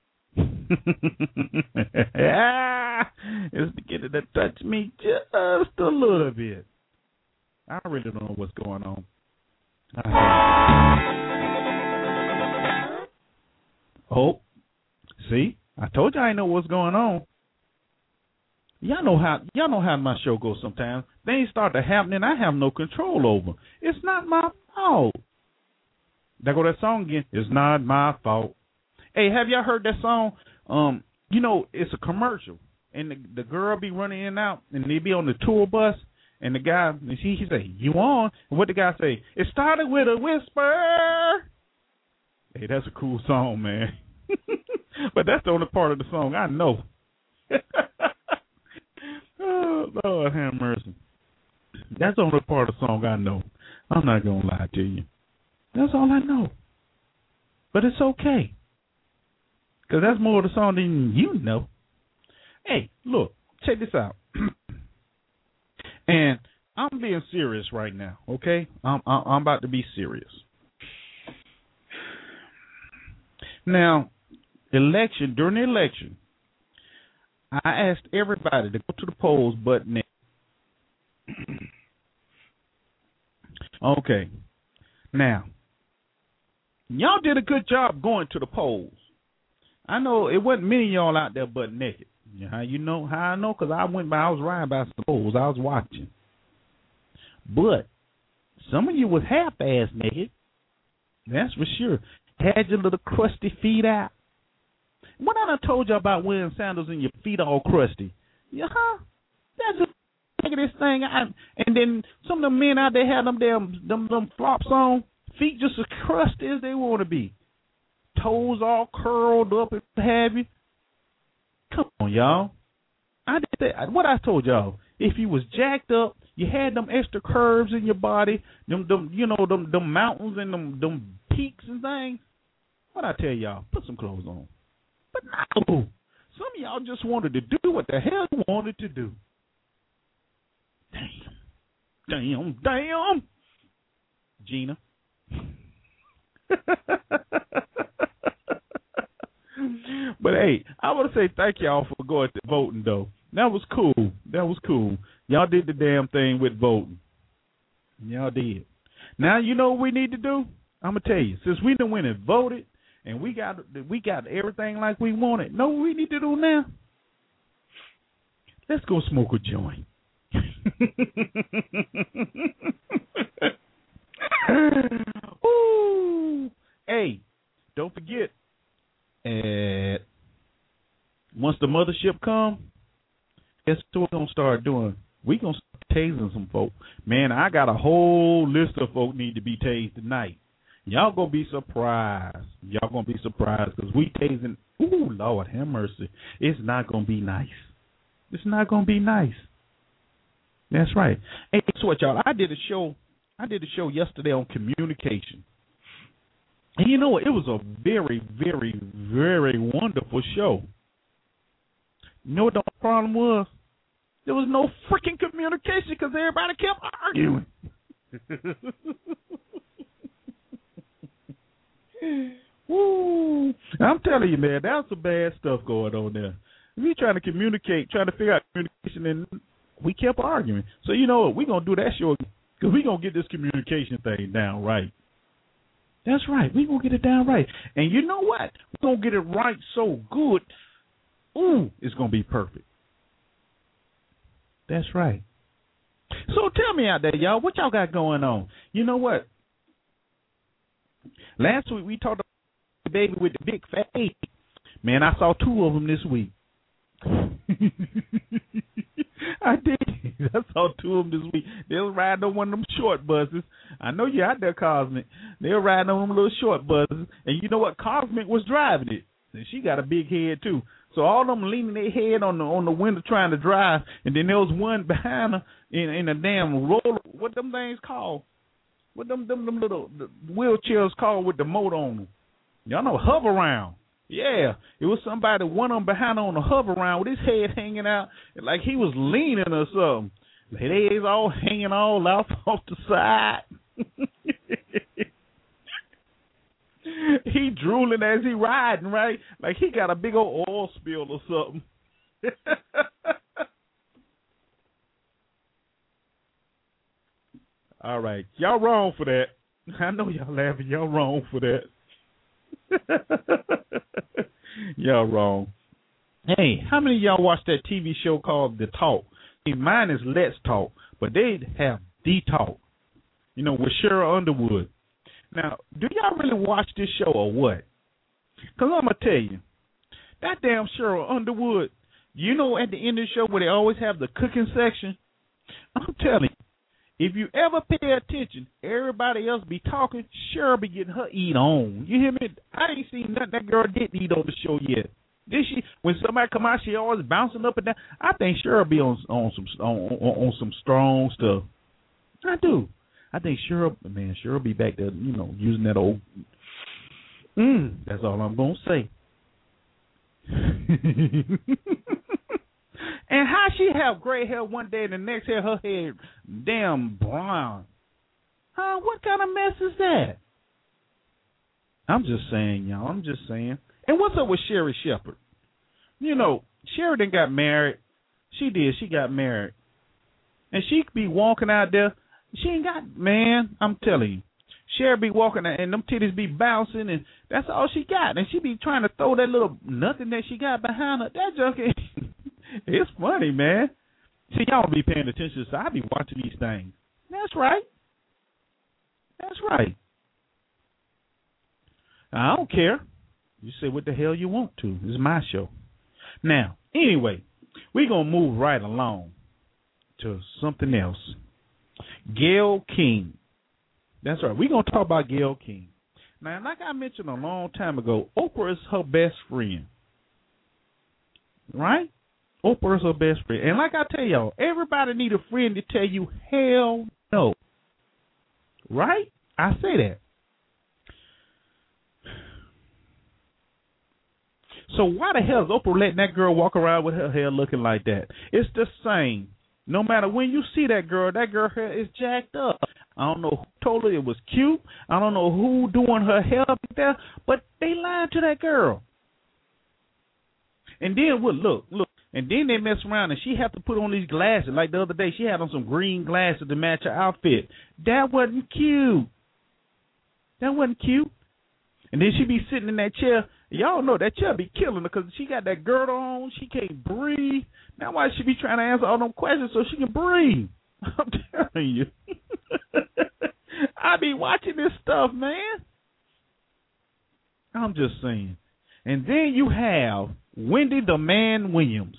It's beginning to touch me just a little bit. I really don't know what's going on. Oh, see, I told you I didn't know what's going on. Y'all know how y'all know how my show goes sometimes. Things start to happen and I have no control over. It's not my fault. There go that song again. It's not my fault. Hey, have y'all heard that song? Um, you know, it's a commercial, and the, the girl be running in and out, and they be on the tour bus, and the guy, and he, he say, "You on?" And what the guy say? It started with a whisper. Hey, that's a cool song, man. But that's the only part of the song I know. Oh, Lord have mercy. That's the only part of the song I know. I'm not gonna lie to you. That's all I know. But it's okay. Because that's more of the song than you know. Hey, look, check this out. And I'm being serious right now, okay? I'm, I'm about to be serious. Now, election, during the election, I asked everybody to go to the polls but Nick. Okay. Now, y'all did a good job going to the polls. I know it wasn't many of y'all out there but naked. You know how you know how I know? Because I went by, I was riding by some polls. I was watching. But some of you was half-ass naked. That's for sure. Had your little crusty feet out. What I done told you about wearing sandals and your feet all crusty? Yeah, huh? That's just look at this thing. I, and then some of the men out there had them damn them, them flops on. Feet just as crusty as they want to be. Toes all curled up and have you. Come on, y'all. I did that. What I told y'all. If you was jacked up, you had them extra curves in your body, them, them you know, them, them mountains and them, them peaks and things. What I tell y'all? Put some clothes on. But no, some of y'all just wanted to do what the hell you wanted to do. Damn, damn, damn, Gina. But hey, I want to say thank y'all for going to voting though. That was cool. That was cool. Y'all did the damn thing with voting. Y'all did. Now you know what we need to do? I'm gonna tell you. Since we done went and voted and we got we got everything like we wanted. Know what we need to do now? Let's go smoke a joint. Ooh. Hey, don't forget. And once the mothership come, guess what we're gonna start doing? We gonna start tasing some folk. Man, I got a whole list of folk need to be tased tonight. Y'all gonna be surprised. Y'all gonna be surprised because we tasing. Ooh, Lord have mercy. It's not gonna be nice. It's not gonna be nice. That's right. Hey, guess what, y'all? I did a show. I did a show yesterday on communication. And you know what? It was a very, very, very wonderful show. You know what the problem was? There was no freaking communication because everybody kept arguing. Woo! I'm telling you, man, that's some bad stuff going on there. We trying to communicate, trying to figure out communication, and we kept arguing. So you know what? We're going to do that show because we're going to get this communication thing down right. That's right. We're going to get it down right. And you know what? We're going to get it right so good, ooh, it's going to be perfect. That's right. So tell me out there, y'all, what y'all got going on? You know what? Last week we talked about the baby with the big fat eight. Man, I saw two of them this week. I did. I saw two of them this week. They were riding on one of them short buses. I know you're out there, Cosmic. They were riding on them little short buses. And you know what? Cosmic was driving it. And she got a big head, too. So all of them leaning their head on the on the window trying to drive. And then there was one behind her in, in a damn roller. What them things called? What them, them, them little the wheelchairs called with the motor on them? Y'all know, hover around. Yeah, it was somebody, one of them behind on the hover around with his head hanging out like he was leaning or something. His legs all hanging all out off the side. He drooling as he riding, right? Like he got a big old oil spill or something. All right, y'all wrong for that. I know y'all laughing. Y'all wrong for that. Y'all wrong. Hey, how many of y'all watched that T V show called The Talk? See, mine is Let's Talk, but they have The Talk, you know, with Sheryl Underwood. Now, do y'all really watch this show or what? Because I'm going to tell you, that damn Sheryl Underwood, you know, at the end of the show where they always have the cooking section, I'm telling you, if you ever pay attention, everybody else be talking, Cheryl be getting her eat on. You hear me? I ain't seen nothing that girl didn't eat on the show yet. Did she? When somebody come out, she always bouncing up and down. I think Cheryl be on on some on, on, on some strong stuff. I do. I think Cheryl, man, Cheryl be back there, you know, using that old. Mm, that's all I'm gonna say. And how she have gray hair one day and the next hair her hair damn brown? Huh? What kind of mess is that? I'm just saying, y'all. I'm just saying. And what's up with Sherri Shepherd? You know, Sheridan got married. She did. She got married. And she be walking out there. She ain't got, man, I'm telling you. Sherri be walking out and them titties be bouncing and that's all she got. And she be trying to throw that little nothing that she got behind her. That junkie. It's funny, man. See, y'all be paying attention, so I be watching these things. That's right. That's right. I don't care. You say what the hell you want to. This is my show. Now, anyway, we're going to move right along to something else. Gayle King. That's right. We're going to talk about Gayle King. Now, like I mentioned a long time ago, Oprah is her best friend. Right? Oprah is her best friend. And like I tell y'all, everybody need a friend to tell you, hell no. Right? I say that. So why the hell is Oprah letting that girl walk around with her hair looking like that? It's the same. No matter when you see that girl, that girl hair is jacked up. I don't know who told her it was cute. I don't know who doing her hair up there, but they lied to that girl. And then, well, look, look. And then they mess around and she have to put on these glasses. Like the other day, she had on some green glasses to match her outfit. That wasn't cute. That wasn't cute. And then she be sitting in that chair. Y'all know that chair be killing her because she got that girdle on. She can't breathe. Now why she be trying to answer all them questions so she can breathe? I'm telling you. I be watching this stuff, man. I'm just saying. And then you have Wendy the Man Williams.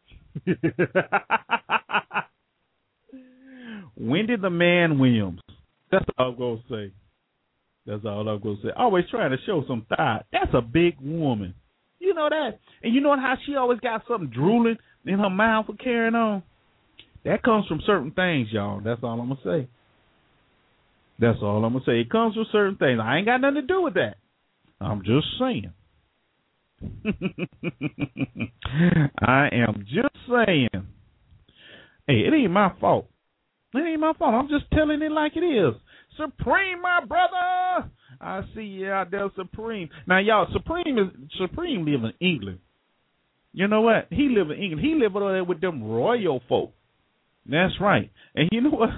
Wendy the Man Williams. That's all I'm going to say. That's all I'm going to say. Always trying to show some thigh. That's a big woman. You know that? And you know how she always got something drooling in her mouth for carrying on? That comes from certain things, y'all. That's all I'm going to say. That's all I'm going to say. It comes from certain things. I ain't got nothing to do with that. I'm just saying. I am just saying. Hey, it ain't my fault. It ain't my fault. I'm just telling it like it is. Supreme, my brother. I see you out there, Supreme. Now, y'all, Supreme is Supreme live in England. You know what? He live in England. He live over there with them royal folk. That's right. And you know what?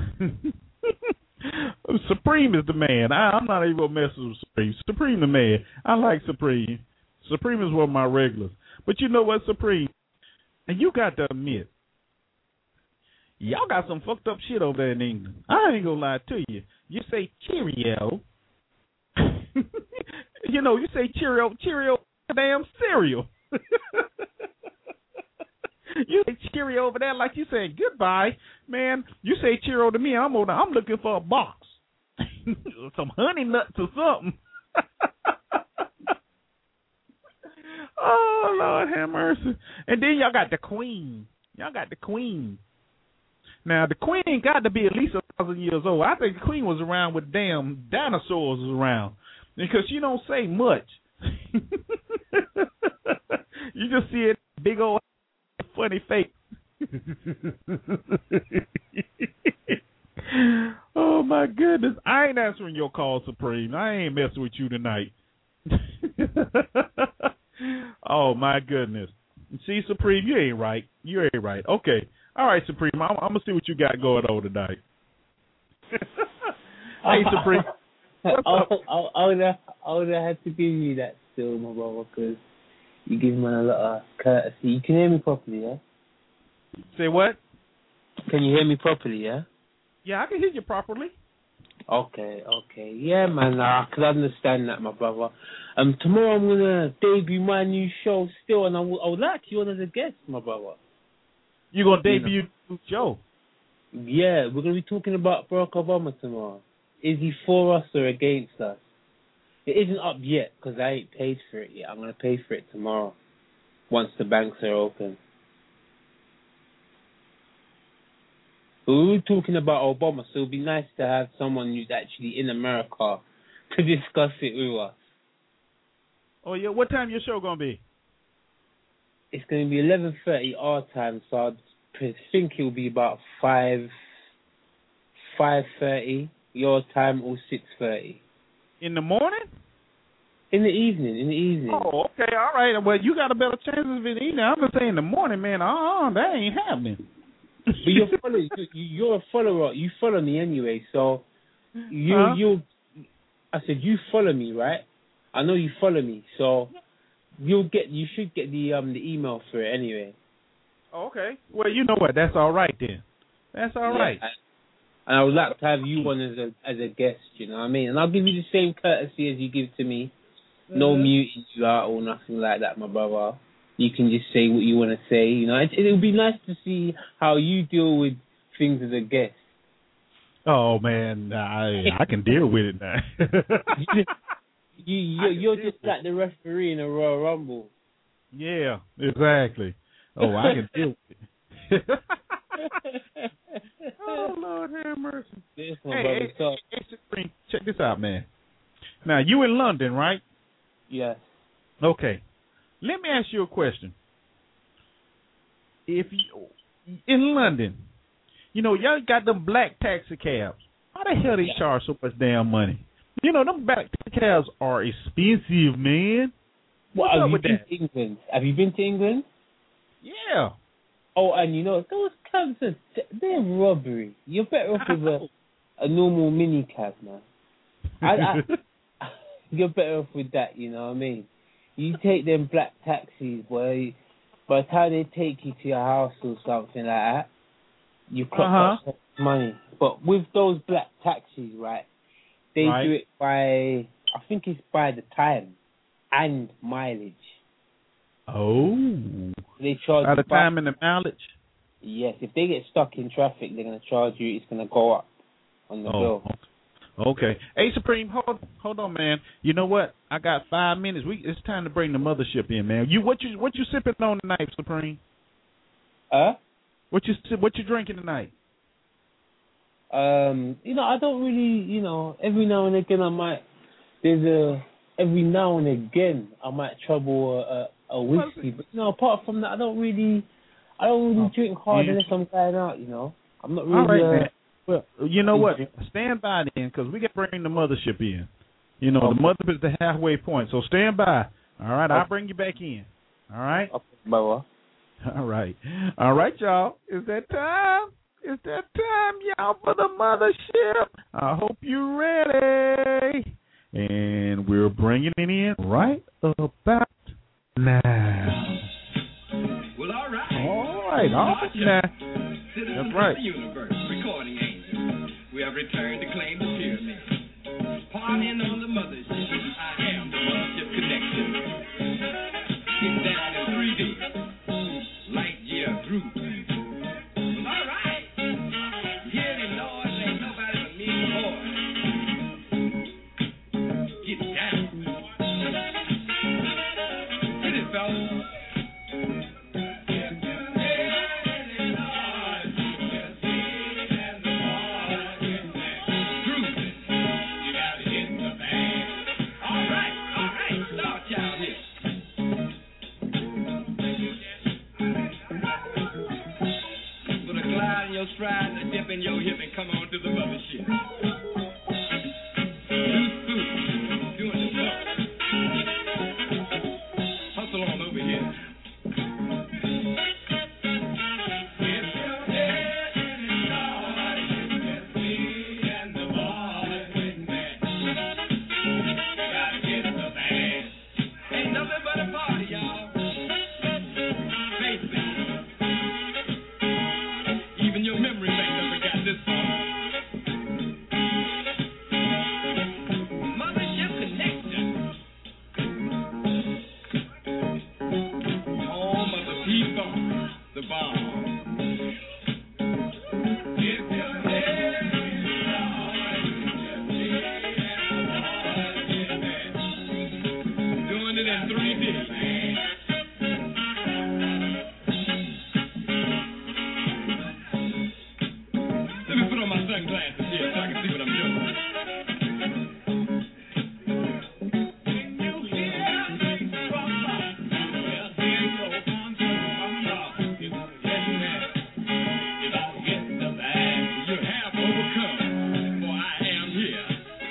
Supreme is the man. I, I'm not even gonna mess with Supreme. Supreme the man. I like Supreme. Supreme is one of my regulars. But you know what, Supreme? And you got to admit, y'all got some fucked up shit over there in England. I ain't gonna lie to you. You say Cheerio. You know, you say Cheerio, Cheerio, damn cereal. You say Cheerio over there like you saying goodbye, man. You say Cheerio to me, I'm over there, I'm looking for a box, some honey nuts or something. Oh Lord have mercy. And then y'all got the Queen. Y'all got the Queen. Now the Queen got to be at least a thousand years old. I think the Queen was around with damn dinosaurs around because she don't say much. You just see it big old funny face. Oh my goodness. I ain't answering your call, Supreme. I ain't messing with you tonight. Oh my goodness. See, Supreme, you ain't right. You ain't right. Okay. All right, Supreme. I'm, I'm gonna see what you got going on tonight. Hey, Supreme. I, I, I would have, I would have had to give you that still, my brother, because you give man a lot of courtesy. You can hear me properly, yeah? Say what? Can you hear me properly, yeah? Yeah, I can hear you properly. Okay, okay. Yeah, man, I can understand that, my brother. Um, tomorrow I'm going to debut my new show still, and I would, I would like you on as a guest, my brother. You're going to debut your show? Yeah, we're going to be talking about Barack Obama tomorrow. Is he for us or against us? It isn't up yet because I ain't paid for it yet. I'm going to pay for it tomorrow once the banks are open. But we were talking about Obama, so it would be nice to have someone who's actually in America to discuss it with us. Oh, yeah. What time your show going to be? It's going to be eleven thirty our time, so I think it will be about five, five thirty your time or six thirty. In the morning? In the evening, in the evening. Oh, okay, all right. Well, you got a better chance of it in the evening. I'm just saying in the morning, man. Uh-uh, that ain't happening. But you're follow, you're a follower. You follow me anyway, so you huh? you. I said you follow me, right? I know you follow me, so you'll get. You should get the um the email for it anyway. Oh, okay. Well, you know what? That's all right then. That's all yeah, right. I, and I would like to have you on as a as a guest. You know what I mean? And I'll give you the same courtesy as you give to me. Mm-hmm. No muting you out or nothing like that, my brother. You can just say what you want to say. You know, it, it would be nice to see how you deal with things as a guest. Oh man, I I can deal with it now. you you you're just like the referee in a Royal Rumble. Yeah, exactly. Oh, I can deal with it. Oh Lord have mercy. This hey, one, brother, hey, so. hey, hey, check this out, man. Now you in London, right? Yes. Okay. Let me ask you a question. If you in London, you know, y'all got them black taxi cabs. How the hell they yeah. charge so much damn money? You know, them black taxi cabs are expensive, man. What's well, up with that? England? Have you been to England? Yeah. Oh, and you know, those cabs are they're robbery. You're better off with a, a normal mini cab, man. I, I, you're better off with that, you know what I mean? You take them black taxis, boy. By the time they take you to your house or something like that, you clock uh-huh. up some money. But with those black taxis, right, they right. do it by, I think it's by the time and mileage. Oh. They charge by the you time by, and the mileage? Yes. If they get stuck in traffic, they're going to charge you. It's going to go up on the oh. bill. Okay. Hey, Supreme, hold hold on, man. You know what? I got five minutes. We it's time to bring the mothership in, man. You what you what you sipping on tonight, Supreme? Huh? What you what you drinking tonight? Um, you know, I don't really, you know, every now and again I might there's a every now and again I might trouble a, a, a whiskey, but you know, apart from that, I don't really. I don't really drink hard Yeah. unless I'm going out. You know, I'm not All really. right, uh, man. Well, you know what? Stand by then, because we got to bring the mothership in. You know, Okay. the mothership is the halfway point. So stand by. All right, I'll Okay. bring you back in. All right? Okay, brother. All right. All right, y'all. It's that time. It's that time, y'all, for the mothership. I hope you're ready. And we're bringing it in right about now. Well, all right. All right. All right now. Citizens That's right. of the universe, recording angels. We have returned to claim the pyramid. Partying on the mothership. I am the mothership connection. Get down in three D. Light year through. Well, all right. Hear the noise, ain't nobody but me and boy. Get down. Hit it, fellas. Your stride and a dip in your hip and come on to the mothership. Loose food, doing the bump. Hustle on over here. If your head in the Lord, it's me and the boys with me. Gotta get the band. Ain't nothing but a party, y'all. Face it. Even your memory bank done forgot this song. Mothership Connection. Home of the people, the bomb. If your head is doing it in three D. Let me put on my sunglasses here so I can see what I'm doing. Can you hear the drummer? Well, there's no concert from God. Yes, ma'am. If I get the bag, you have overcome, for I am here.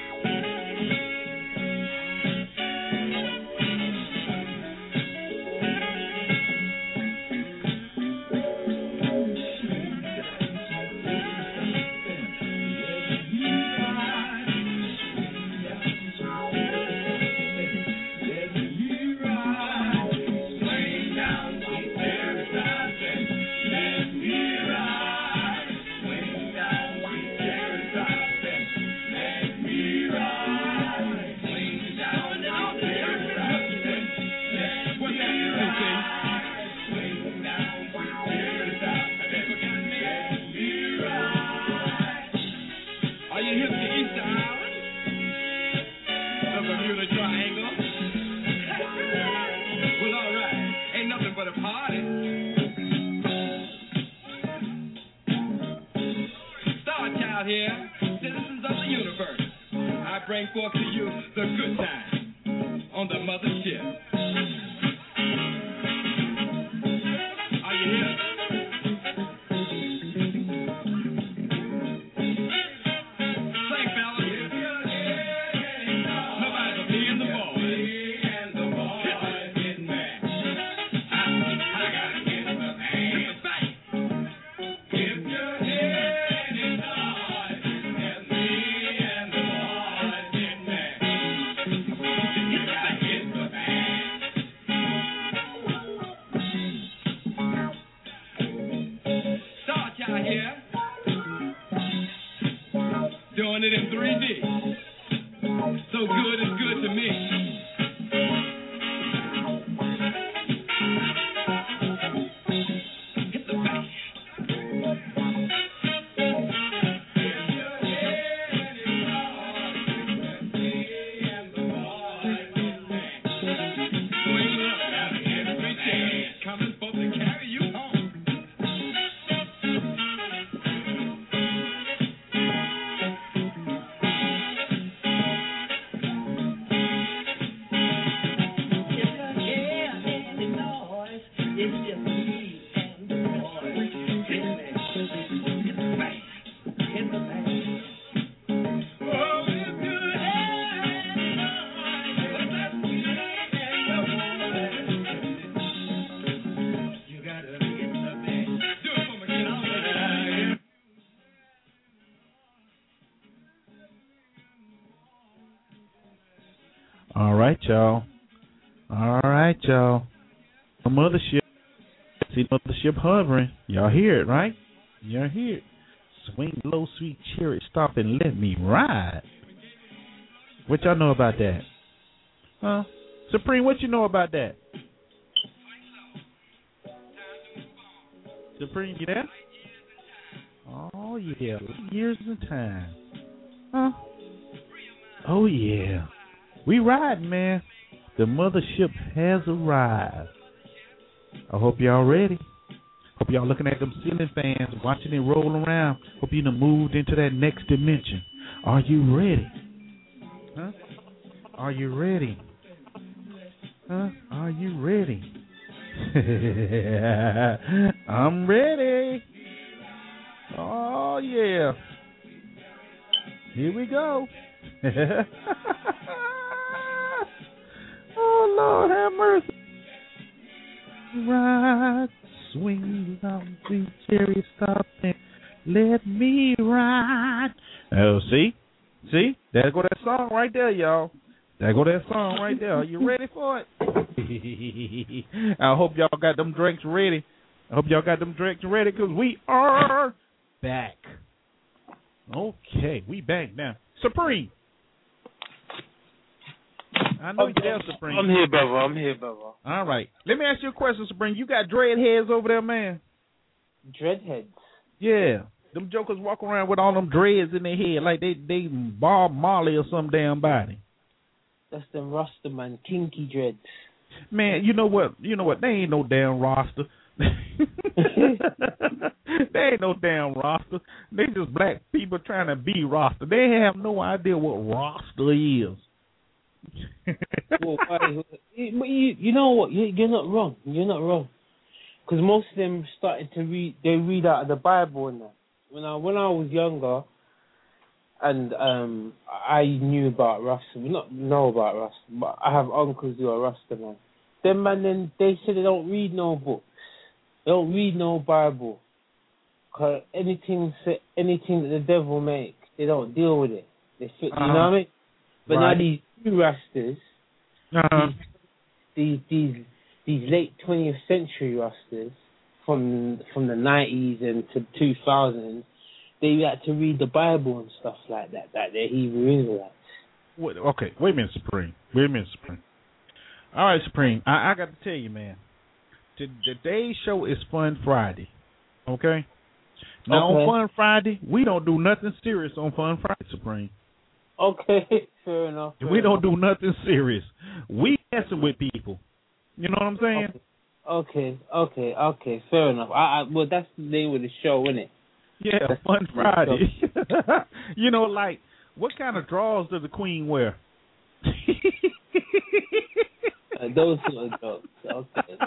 Are you hip to Easter Island? The Bermuda Triangle? Well, all right. Ain't nothing but a party. Star Child here, citizens of the universe. I bring forth to you the good time on the mothership. Are you here? Sing, fellas. Nobody but me and the boys. I, I gotta get the man. Fight. If your head is hard, and me and the boys in there. Gotta get the man. Star Child here. Doing it in three D. So good is good to me. Hit the bass. Swing up, gotta get every chance. Coming for to carry you home. All right, y'all. All right, y'all. The mothership. See the mothership hovering. Y'all hear it, right? Y'all hear it. Swing low, sweet chariot, stop and let me ride. What y'all know about that? Huh? Supreme, what you know about that? Supreme, you there? Oh, yeah. Years in time. Huh? Oh, yeah. We riding, man. The mothership has arrived. I hope y'all ready. Hope y'all looking at them ceiling fans, watching it roll around. Hope you done moved into that next dimension. Are you ready? Huh? Are you ready? Huh? Are you ready? I'm ready. Oh, yeah. Here we go. Oh, Lord, have mercy. Ride, swing down the chariot, stop and let me ride. Oh, see? See? There go that song right there, y'all. There go that song right there. Are you ready for it? I hope y'all got them drinks ready. I hope y'all got them drinks ready because we are back. Okay, we back now. Supreme. I know you're there, Supreme. I'm here, brother. I'm here, brother. All right. Let me ask you a question, Supreme. You got dread heads over there, man? Dreadheads? Yeah. Them jokers walk around with all them dreads in their head like they they Bob Marley or some damn body. That's them Rasta, man. Kinky dreads. Man, you know what? You know what? They ain't no damn Rasta. They ain't no damn Rasta. They just black people trying to be Rasta. They have no idea what Rasta is. Well, I, you, you know what? You, you're not wrong. You're not wrong. Because most of them started to read. They read out of the Bible and that. When I when I was younger, and um, I knew about Rasta. We not know about Rasta, but I have uncles who are Rasta, man. Them man, then they say they don't read no books. They don't read no Bible. Cause anything, anything that the devil make, they don't deal with it. They fit, uh-huh. You know what I mean? But right. Now these new Rastas, uh-huh. these, these these these late twentieth century Rastas from from the nineties and to two thousands, they had to read the Bible and stuff like that. That they're Hebrew Israelites. Wait, okay, wait a minute, Supreme. Wait a minute, Supreme. All right, Supreme. I, I got to tell you, man. Today's show is Fun Friday. Okay. Now okay. on Fun Friday, we don't do nothing serious on Fun Friday, Supreme. Okay, fair enough. Fair we don't enough. do nothing serious. We messing with people. You know what I'm saying? Okay, okay, okay, fair enough. I, I well, that's the name of the show, isn't it? Yeah, that's Fun Friday. You know, like, what kind of drawers does the Queen wear? uh, those sort of jokes. Okay.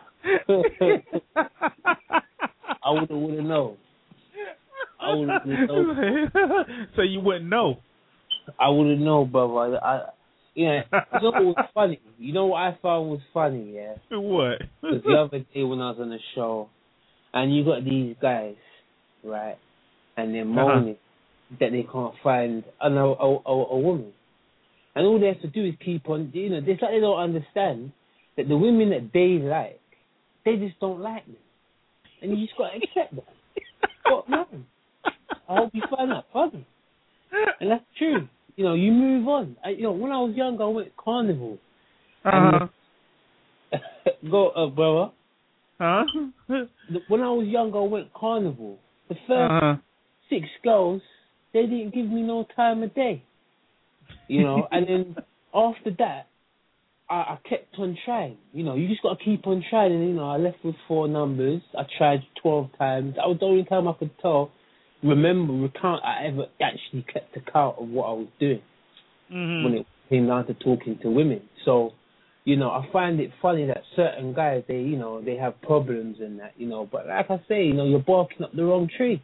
I would have would have known. I would have known. So you wouldn't know. I wouldn't know, brother. I, yeah, you know what was funny? You know what I found was funny, yeah? What? Because the other day when I was on the show, and you got these guys, right, and they're moaning uh-huh. that they can't find a, a, a, a woman. And all they have to do is keep on, you know, it's like they don't understand that the women that they like, they just don't like them. And you just got to accept that. But man, I hope you find that funny. And that's true. You know, you move on. I, you know, when I was younger, I went carnival. Uh-huh. And, go, uh, brother. Huh? When I was younger, I went carnival. The first uh-huh. six girls, they didn't give me no time of day. You know, and then after that, I, I kept on trying. You know, you just got to keep on trying. And, you know, I left with four numbers. I tried twelve times. That was the only time I could tell. Remember, recount, I ever actually kept account of what I was doing mm-hmm. when it came down to talking to women. So, you know, I find it funny that certain guys, they, you know, they have problems and that, you know. But like I say, you know, you're barking up the wrong tree.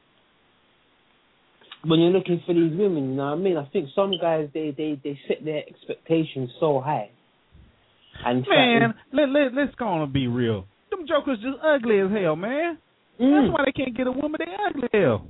When you're looking for these women, you know what I mean? I think some guys, they, they, they set their expectations so high. And man, let, let, let's go on and be real. Them jokers just ugly as hell, man. Mm. That's why they can't get a woman. They ugly as hell.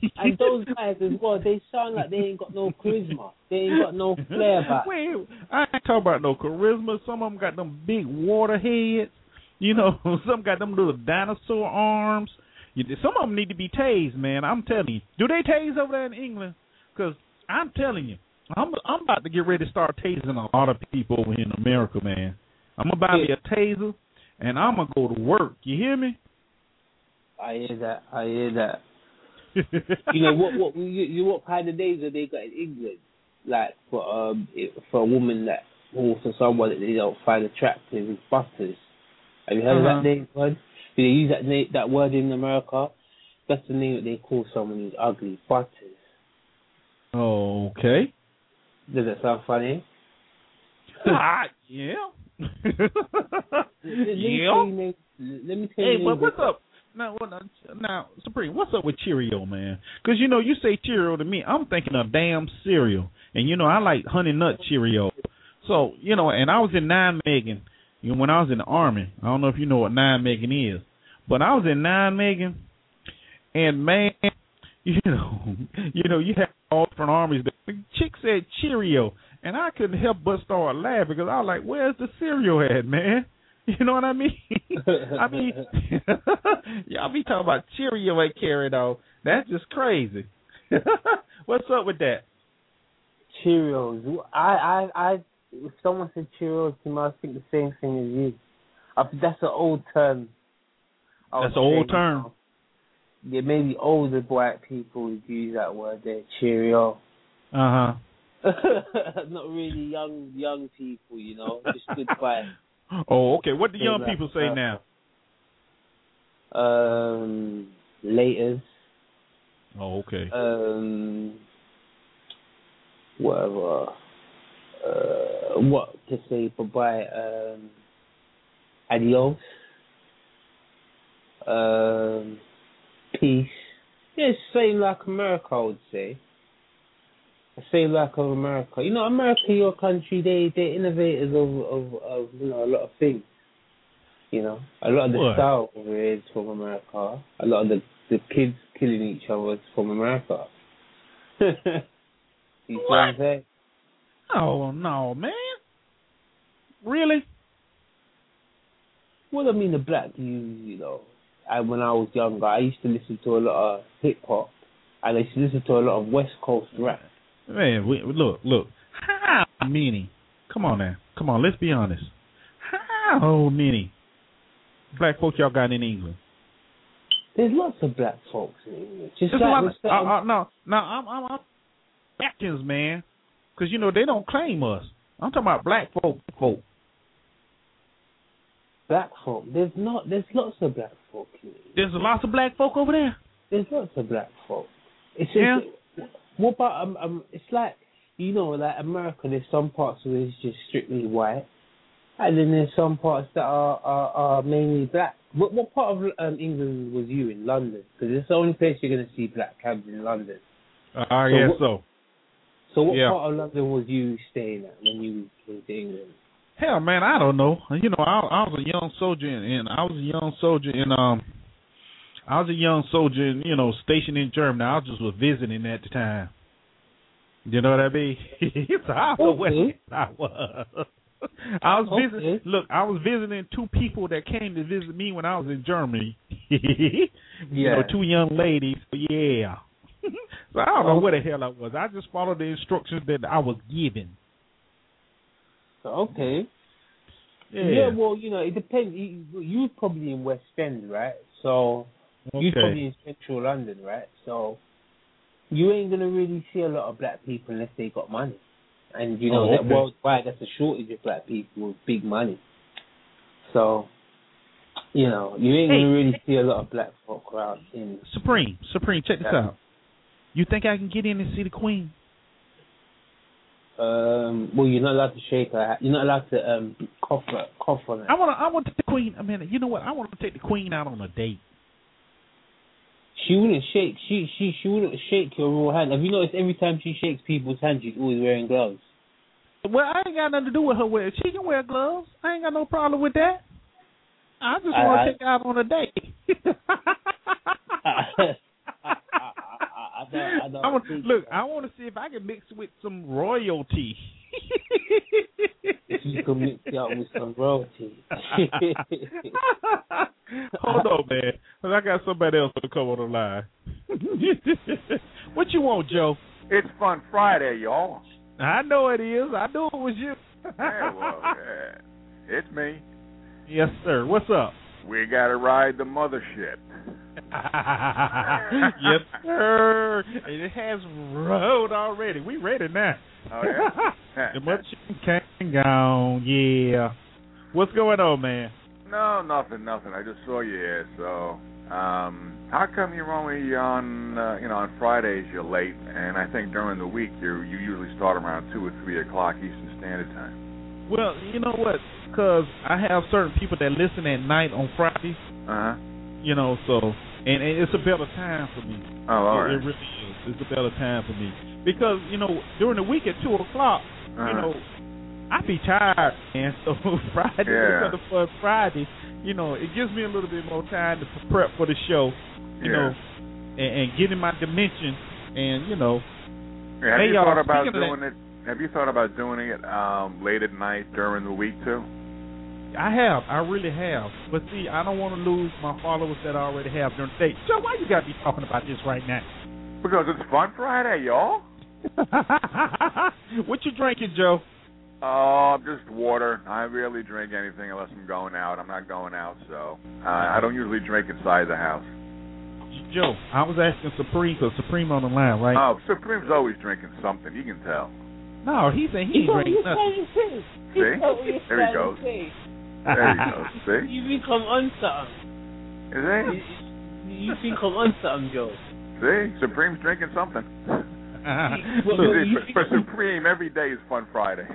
and those guys as well, they sound like they ain't got no charisma. They ain't got no flair back. Wait, I ain't talking about no charisma. Some of them got them big water heads. You know, some got them little dinosaur arms. Some of them need to be tased, man. I'm telling you. Do they tase over there in England? Because I'm telling you, I'm I'm about to get ready to start tasing a lot of people over here in America, man. I'm going to buy me a taser, and I'm going to go to work. You hear me? I hear that. I hear that. You know what? What you, you what kind of days have they got in England? Like for um for a woman that or for someone that they don't find attractive is butters. Have you heard uh-huh. of that name word? Do they use that name, that word in America? That's the name that they call someone who's ugly. Butters. Oh, okay. Does that sound funny? Ah, yeah. let, yeah. Me let me tell hey, you. Hey, but what's up? Now, now, Supreme, what's up with Cheerio, man? Because, you know, you say Cheerio to me, I'm thinking of damn cereal. And, you know, I like Honey Nut Cheerio. So, you know, and I was in Nijmegen, you know, when I was in the Army. I don't know if you know what Nijmegen is. But I was in Nijmegen, and, man, you know, you know, you have all different armies. The chick said Cheerio, and I couldn't help but start laughing because I was like, where's the cereal at, man? You know what I mean? I mean, y'all be talking about Cheerio ain't carried on. That's just crazy. What's up with that? Cheerios. I, I, I. If someone said Cheerios to me, I think the same thing as you. I, that's an old term. That's an old term. Yeah, maybe older black people would use that word there, Cheerio. Uh huh. Not really young, young people, you know, just good vibes. Oh, okay. What do young people say now? Um, laters. Oh, okay. Um, whatever. Uh, what to say? Bye bye. Um, adios. Um, peace. Yeah, same like America, I would say. Say like of America, you know, America, your country, they they innovators of, of of you know a lot of things. You know, a lot of the what? style over here is from America. A lot of the, the kids killing each other is from America. You see what? what I'm saying? Oh no, man! Really? Well, I mean, the black you you know, I, when I was younger, I used to listen to a lot of hip hop, and I used to listen to a lot of West Coast rap. Man, we, look, look. How many? Come on now. Come on, let's be honest. How many black folks y'all got in England? There's lots of black folks in England. Just There's like a lot of, uh, uh, no, no, I'm, I'm, I'm Atkins, man. Because, you know, they don't claim us. I'm talking about black folk. folk. Black folk? There's not. There's lots of black folk in England. There's lots of black folk over there? There's lots of black folk. It's yeah. Just, what about um, um? It's like, you know, like America. There's some parts of it is just strictly white, and then there's some parts that are are, are mainly black. What what part of um, England was you in? London? Because it's the only place you're going to see black cabs in London. Uh, I so guess what, so. So what yeah. part of London was you staying at when you came to England? Hell, man, I don't know. You know, I, I was a young soldier, and I was a young soldier in um. I was a young soldier, you know, stationed in Germany. I just was visiting at the time. You know what I mean? So I don't know where I was. I was okay. visiting. Look, I was visiting two people that came to visit me when I was in Germany. You yeah. know, two young ladies. Yeah. So I don't know where the hell I was. I just followed the instructions that I was given. Okay. Yeah. Yeah. Well, you know, it depends. You, you were probably in West End, right? So. Okay. You're probably in central London, right? So you ain't gonna really see a lot of black people unless they got money. And you know oh, that okay. worldwide, that's a shortage of black people with big money. So you know you ain't hey. gonna really see a lot of black folk around in Supreme. Supreme, check this yeah. out. You think I can get in and see the Queen? Um. Well, you're not allowed to shake her. You're not allowed to um cough cough on her. I wanna. I want to take the Queen. I mean, you know what? I want to take the Queen out on a date. She wouldn't shake. She she she wouldn't shake your raw hand. Have you noticed every time she shakes people's hands, she's always wearing gloves? Well, I ain't got nothing to do with her wearing. She can wear gloves. I ain't got no problem with that. I just want to take her out on a date. I, I, I, I I, I don't I want, think look, I want to see if I can mix with some royalty. if you can mix it up with some royalty. Hold on, man. 'Cause I got somebody else to come on the line. What you want, Joe? It's Fun Friday, y'all. I know it is. I knew it was you. Yeah, well, yeah. It's me. Yes, sir. What's up? We got to ride the mothership. Yes, sir. It has rode already. We ready now. Oh, yeah? The mothership came gone. Yeah. What's going on, man? No, nothing, nothing. I just saw you here, so... Um, how come you're only on, uh, you know, on Fridays you're late, and I think during the week you you usually start around two or three o'clock Eastern Standard Time? Well, you know what? Because I have certain people that listen at night on Fridays. Uh huh. You know, so and, and it's a better time for me. Oh, all it, right. It really is. It's a better time for me because you know during the week at two o'clock, uh-huh. you know, I be tired, man. So Friday, yeah. because for Friday, you know, it gives me a little bit more time to prep for the show, you yeah. know, and, and get in my dimension, and you know. Yeah, have hey, you y'all, thought about speaking of doing it? Have you thought about doing it um, late at night during the week too? I have, I really have. But see, I don't want to lose my followers that I already have during the day. Joe, why you got to be talking about this right now? Because it's Fun Friday, y'all. What you drinking, Joe? Oh, just water. I rarely drink anything unless I'm going out. I'm not going out, so uh, I don't usually drink inside the house. Joe, I was asking Supreme because Supreme on the line, right? Oh, Supreme's always drinking something. You can tell. No, he said he ain't drinking nothing. See? There he goes. There he goes. See? You think I'm on something. Is he? You, you think I'm on something, Joe. See? Supreme's drinking something. Well, for, you for Supreme, every day is Fun Friday.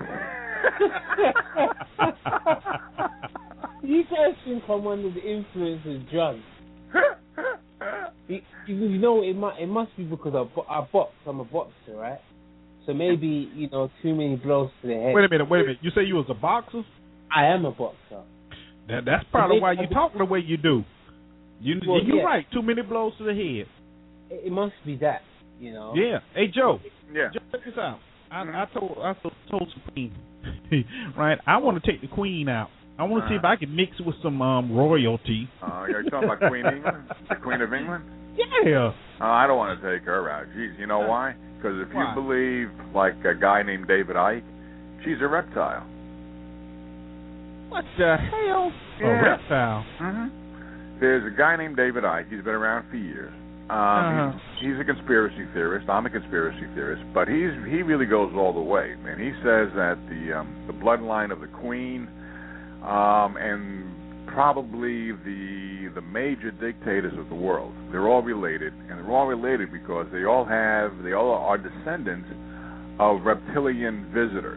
You guys think I'm under the influence of drugs. you, you know, it might, it must be because I, bo- I box. I'm a boxer, right? So maybe, you know, too many blows to the head. Wait a minute, wait a minute. You say you was a boxer? I am a boxer. That, that's probably why you talk the way you do. You, Well, you're yeah. right. Too many blows to the head. It, it must be that, you know. Yeah. Hey, Joe. Yeah. Joe, check this out. I, I told I told, told Supreme, right? I want to take the Queen out. I want to see if I can mix with some um, royalty. Oh, uh, you're talking about Queen England? The Queen of England? Yeah. Oh, I don't want to take her out. Jeez, you know why? Because if Why? you believe, like, a guy named David Icke, she's a reptile. What the hell? Yeah. A reptile. Mm-hmm. There's a guy named David Icke. He's been around for years. Um, Uh-huh. he's, he's a conspiracy theorist. I'm a conspiracy theorist, but he's he really goes all the way. Man, he says that the um, the bloodline of the Queen um, and probably the the major dictators of the world, they're all related, and they're all related because they all have they all are descendants of reptilian visitors.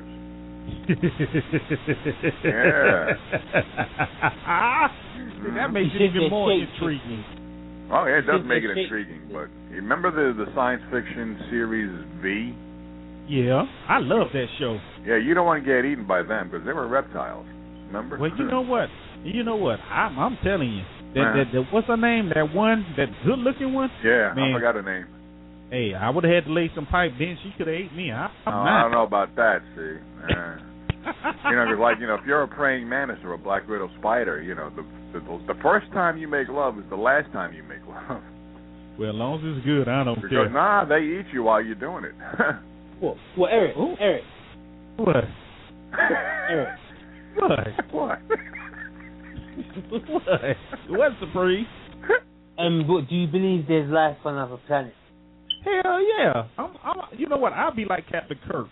Yeah. That makes it even more intriguing. Oh, yeah, it does make it intriguing. But you remember the, the science fiction series V? Yeah, I love that show. Yeah, you don't want to get eaten by them because they were reptiles. Remember? Well, you know what? You know what? I'm, I'm telling you. That, Uh-huh. that, that, what's her name? That one, that good-looking one? Yeah, Man. I forgot her name. Hey, I would have had to lay some pipe. Then she could have ate me. I, I'm Oh, not. I don't know about that, see. Uh, you know, 'cause like, you know, if you're a praying mantis or a black widow spider, you know, the, the the first time you make love is the last time you make love. Well, as long as it's good, I don't Because, care. nah, they eat you while you're doing it. Well, well Eric, Ooh. Eric, What? Eric. What? What? What? What, Supreme? Um, but do you believe there's life on other planets? Hell yeah. I'm, I'm, you know what? I'll be like Captain Kirk.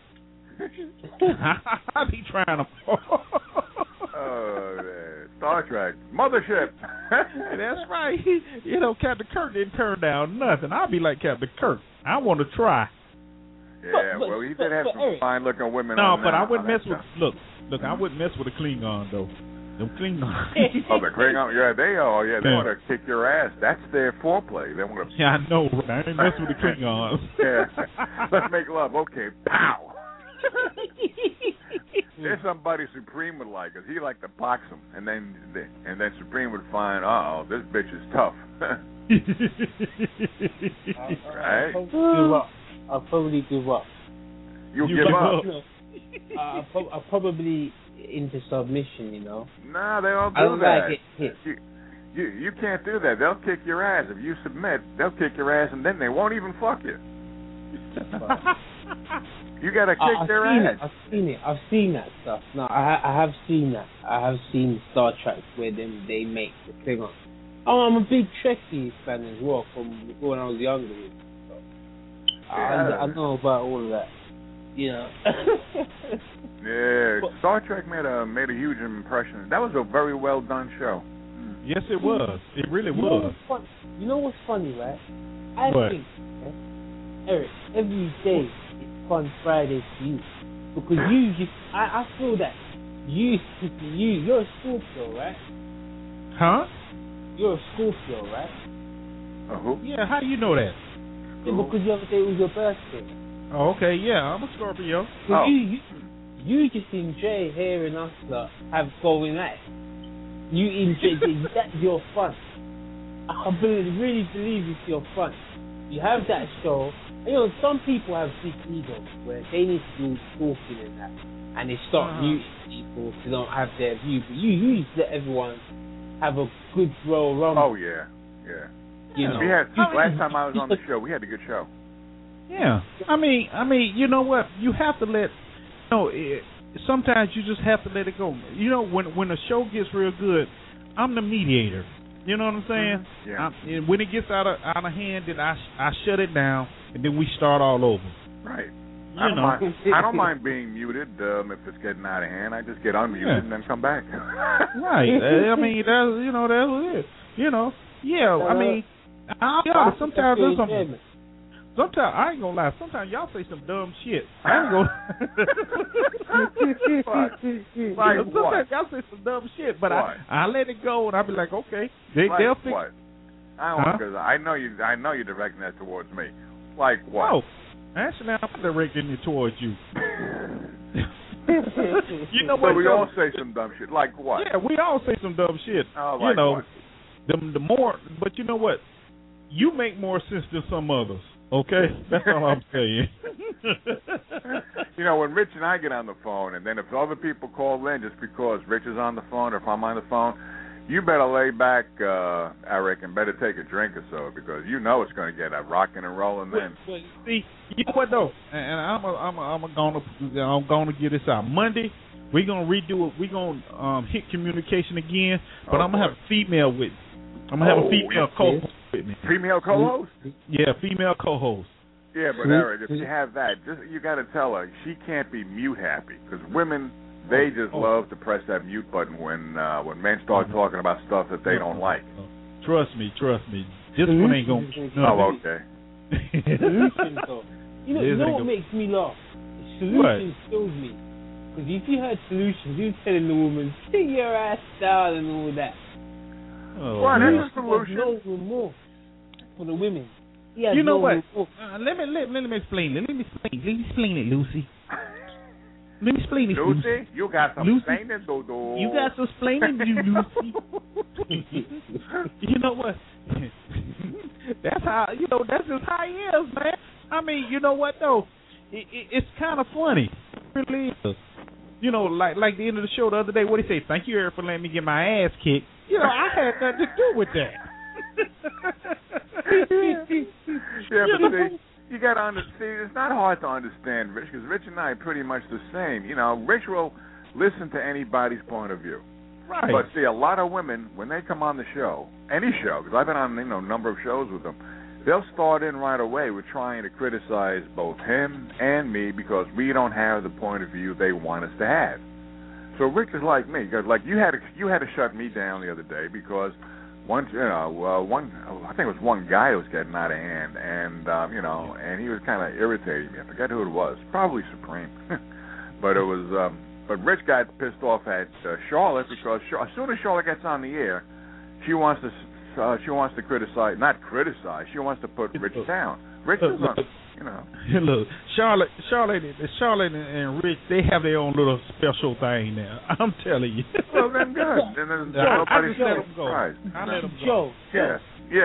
I'll be trying to... Oh, man. Star Trek. Mothership. That's right. You know, Captain Kirk didn't turn down nothing. I'll be like Captain Kirk. I want to try. Yeah, But- well, he but- did have but some Eric- fine-looking women No, on but that, I wouldn't on mess that with... show. Look, look, I wouldn't mess with a Klingon, though. Them Klingons. Oh, the Klingon, yeah, they are. Yeah, they Yeah. want to kick your ass. That's their foreplay. They want to. Yeah, I know. I ain't messing with the Klingons. Yeah, let's make love. Okay, pow. There's somebody Supreme would like, cause he like to box him, and then and then Supreme would find, uh oh, this bitch is tough. Right? I'll probably give up. I'll probably give up. You'll You give give up. up. You know, I'll, prob- I'll probably into submission, you know. Nah, they don't do I don't that. like it hit. You, you you can't do that. They'll kick your ass if you submit. They'll kick your ass, and then they won't even fuck you. You gotta kick I, I've their seen ass. it. I've seen it. I've seen that stuff. No, I ha- I have seen that. I have seen Star Trek where them they make the Klingon. Oh, I'm a big Trekkie fan as well from when I was younger. So I, Yeah. I know about all of that. You know. Yeah, Star Trek made a made a huge impression. That was a very well done show. Yes, it was. It really You know was. what's fun? You know what's funny, right? I What? think, eh, Eric, every day it's Fun Friday for you because you, you I, I feel that you, you, you're a Scorpio, right? Huh? You're a Scorpio, right? Uh, who? Yeah, how you know that? Yeah, because the other day was your birthday. Oh, okay, yeah, I'm a Scorpio. So Oh. you, you, you just enjoy hearing us uh, have going at it. You enjoy that's your fun. I believe, really believe it's your fun. You have that show. You know, some people have big egos where they need to do talking and that, and they start Uh-huh. muting people who don't have their view. But you, you just let everyone have a good Royal Rumble. Oh yeah, yeah. You know, We had You- last time I was on the show, we had a good show. Yeah, I mean, I mean, you know what? You have to let. You know, it, sometimes you just have to let it go. You know, when when a show gets real good, I'm the mediator. You know what I'm saying? Yeah. I'm, and when it gets out of out of hand, then I I shut it down, and then we start all over. Right. You I don't know. mind. I don't mind being muted um, if it's getting out of hand. I just get unmuted Yeah. and then come back. Right. Uh, I mean, that's you know that's what it is. You know. Yeah. I mean, I'll be honest. Sometimes there's some. Sometimes I ain't gonna lie. Sometimes y'all say some dumb shit. I ain't gonna. What? Like Sometimes what? y'all say some dumb shit, but What? I I let it go and I'll be like, okay, they Like they'll fix. what? I don't Huh? because I know you. I know you're directing that towards me. Like what? No, actually, I'm directing it towards you. You know So what? we though? all say some dumb shit. Like what? Yeah, we all say some dumb shit. Oh, you like know, what? the the more, but you know what? You make more sense than some others. Okay, that's all I'm saying. You know, when Rich and I get on the phone, and then if other people call in just because Rich is on the phone or if I'm on the phone, you better lay back, uh, Eric, and better take a drink or so because you know it's going to get a rocking and rolling then. But, but see, you know what though? And, and I'm a, I'm a, I'm a gonna I'm gonna get this out Monday. We're gonna redo it. We're gonna um, hit communication again, but Oh, I'm gonna boy. have a female with. I'm gonna have Oh, a female yeah. co-host with me. Female co-host? Yeah, female co-host. Yeah, but Eric, if you have that, just you got to tell her she can't be mute happy because women they just Oh. love to press that mute button when uh, when men start talking about stuff that they don't like. Trust me, trust me. This one ain't gonna. No. Oh, okay. Solutions, though. You know, you This know ain't what gonna- makes me laugh? Solutions kills me. Because if you had solutions, you're telling the woman, sit your ass down and all that. Oh, What? man. That's a solution. No remorse for the women. He has You know no what? remorse. Uh, let me let, let me explain it. Let me explain. Let me explain it, Lucy. Let me explain it, Lucy. Lucy, you got some Lucy, explaining to do. You got to explain it, you Lucy. You know what? That's how you know. That's just how he is, man. I mean, you know what though? It, it, it's kind of funny. It really is. You know, like like the end of the show the other day. What did he say? Thank you, Eric, for letting me get my ass kicked. You know, I had nothing to do with that. Yeah, You but know? see, you got to understand. It's not hard to understand Rich because Rich and I are pretty much the same. You know, Rich will listen to anybody's point of view. Right. But see, a lot of women when they come on the show, any show, because I've been on you know a number of shows with them, they'll start in right away with trying to criticize both him and me because we don't have the point of view they want us to have. So Rich is like me, because like you had to you had to shut me down the other day because one you know uh, one I think it was one guy who was getting out of hand, and um, you know, and he was kind of irritating me. I forget who it was, probably Supreme, but it was. Um, but Rich got pissed off at uh, Charlotte because Char- as soon as Charlotte gets on the air, she wants to uh, she wants to criticize, not criticize. She wants to put Rich down. Rich is not, you know. Look, Charlotte, Charlotte, Charlotte, and, and Rich, they have their own little special thing now. I'm telling you. Well, then good. Then there's I, I nobody just let them go. surprised. I let them go. Joe, Yeah, yeah.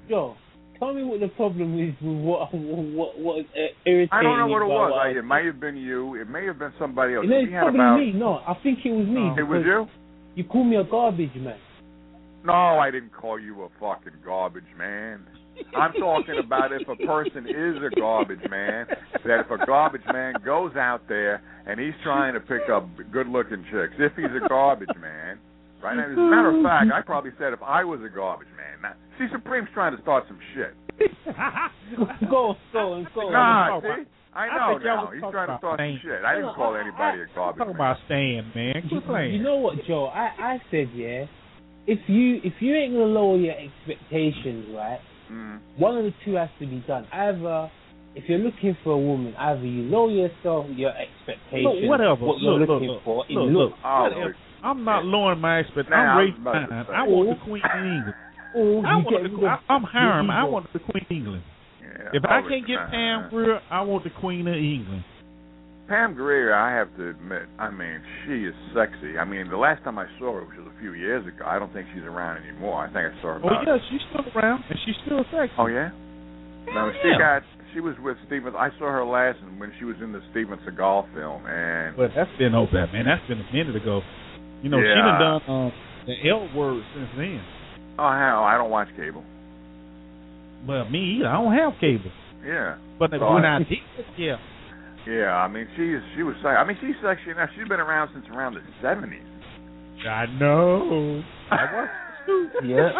Joe, tell me what the problem is with what what what is irritating. I don't know what it about was. what I, it may have been you. It may have been somebody else. You know, it's We had probably about, me. No, I think it was me. It was you? You call me a garbage man. No, I didn't call you a fucking garbage man. I'm talking about if a person is a garbage man, that if a garbage man goes out there and he's trying to pick up good-looking chicks, if he's a garbage man, right? And as a matter of fact, I probably said if I was a garbage man. Now, see, Supreme's trying to start some shit. go, go, and go. Nah, see? I know I now. He's trying to start some shit. I didn't call anybody a garbage Talk man. about Stan, man. Quit playing. You know what, Joe? I, I said, yeah, if you if you ain't gonna lower your expectations, right? Mm. One of the two has to be done. Either, if you're looking for a woman, either you lower yourself your expectations, Look, whatever. what you're Look, looking look, for, look, in look, look. look. Oh, Whatever. I'm not lowering my expectations. Nah, I'm I was raising about to mine. say. I want the Queen of England. Or I you want get the, rid of I, I'm Hiram. the I ego. want the Queen of England. Yeah, If I oh, can't get uh, Pam Grier, I want the Queen of England. Pam Grier, I have to admit, I mean, she is sexy. I mean, the last time I saw her, which was a few years ago, I don't think she's around anymore. I think I saw her Oh about yeah, she's still around and she's still sexy. Oh, yeah? No, she yeah. got, she was with Steven, I saw her last when she was in the Steven Seagal film, and... But that's been over, man. That's been a minute ago. You know, Yeah. she done done um, the L word since then. Oh, hell, I don't watch cable. Well, me either. I don't have cable. Yeah. But So when I- I did, yeah. Yeah, I mean, she's, she was, I mean, she's sexy enough. She's been around since around the seventies. I know. I was Yeah.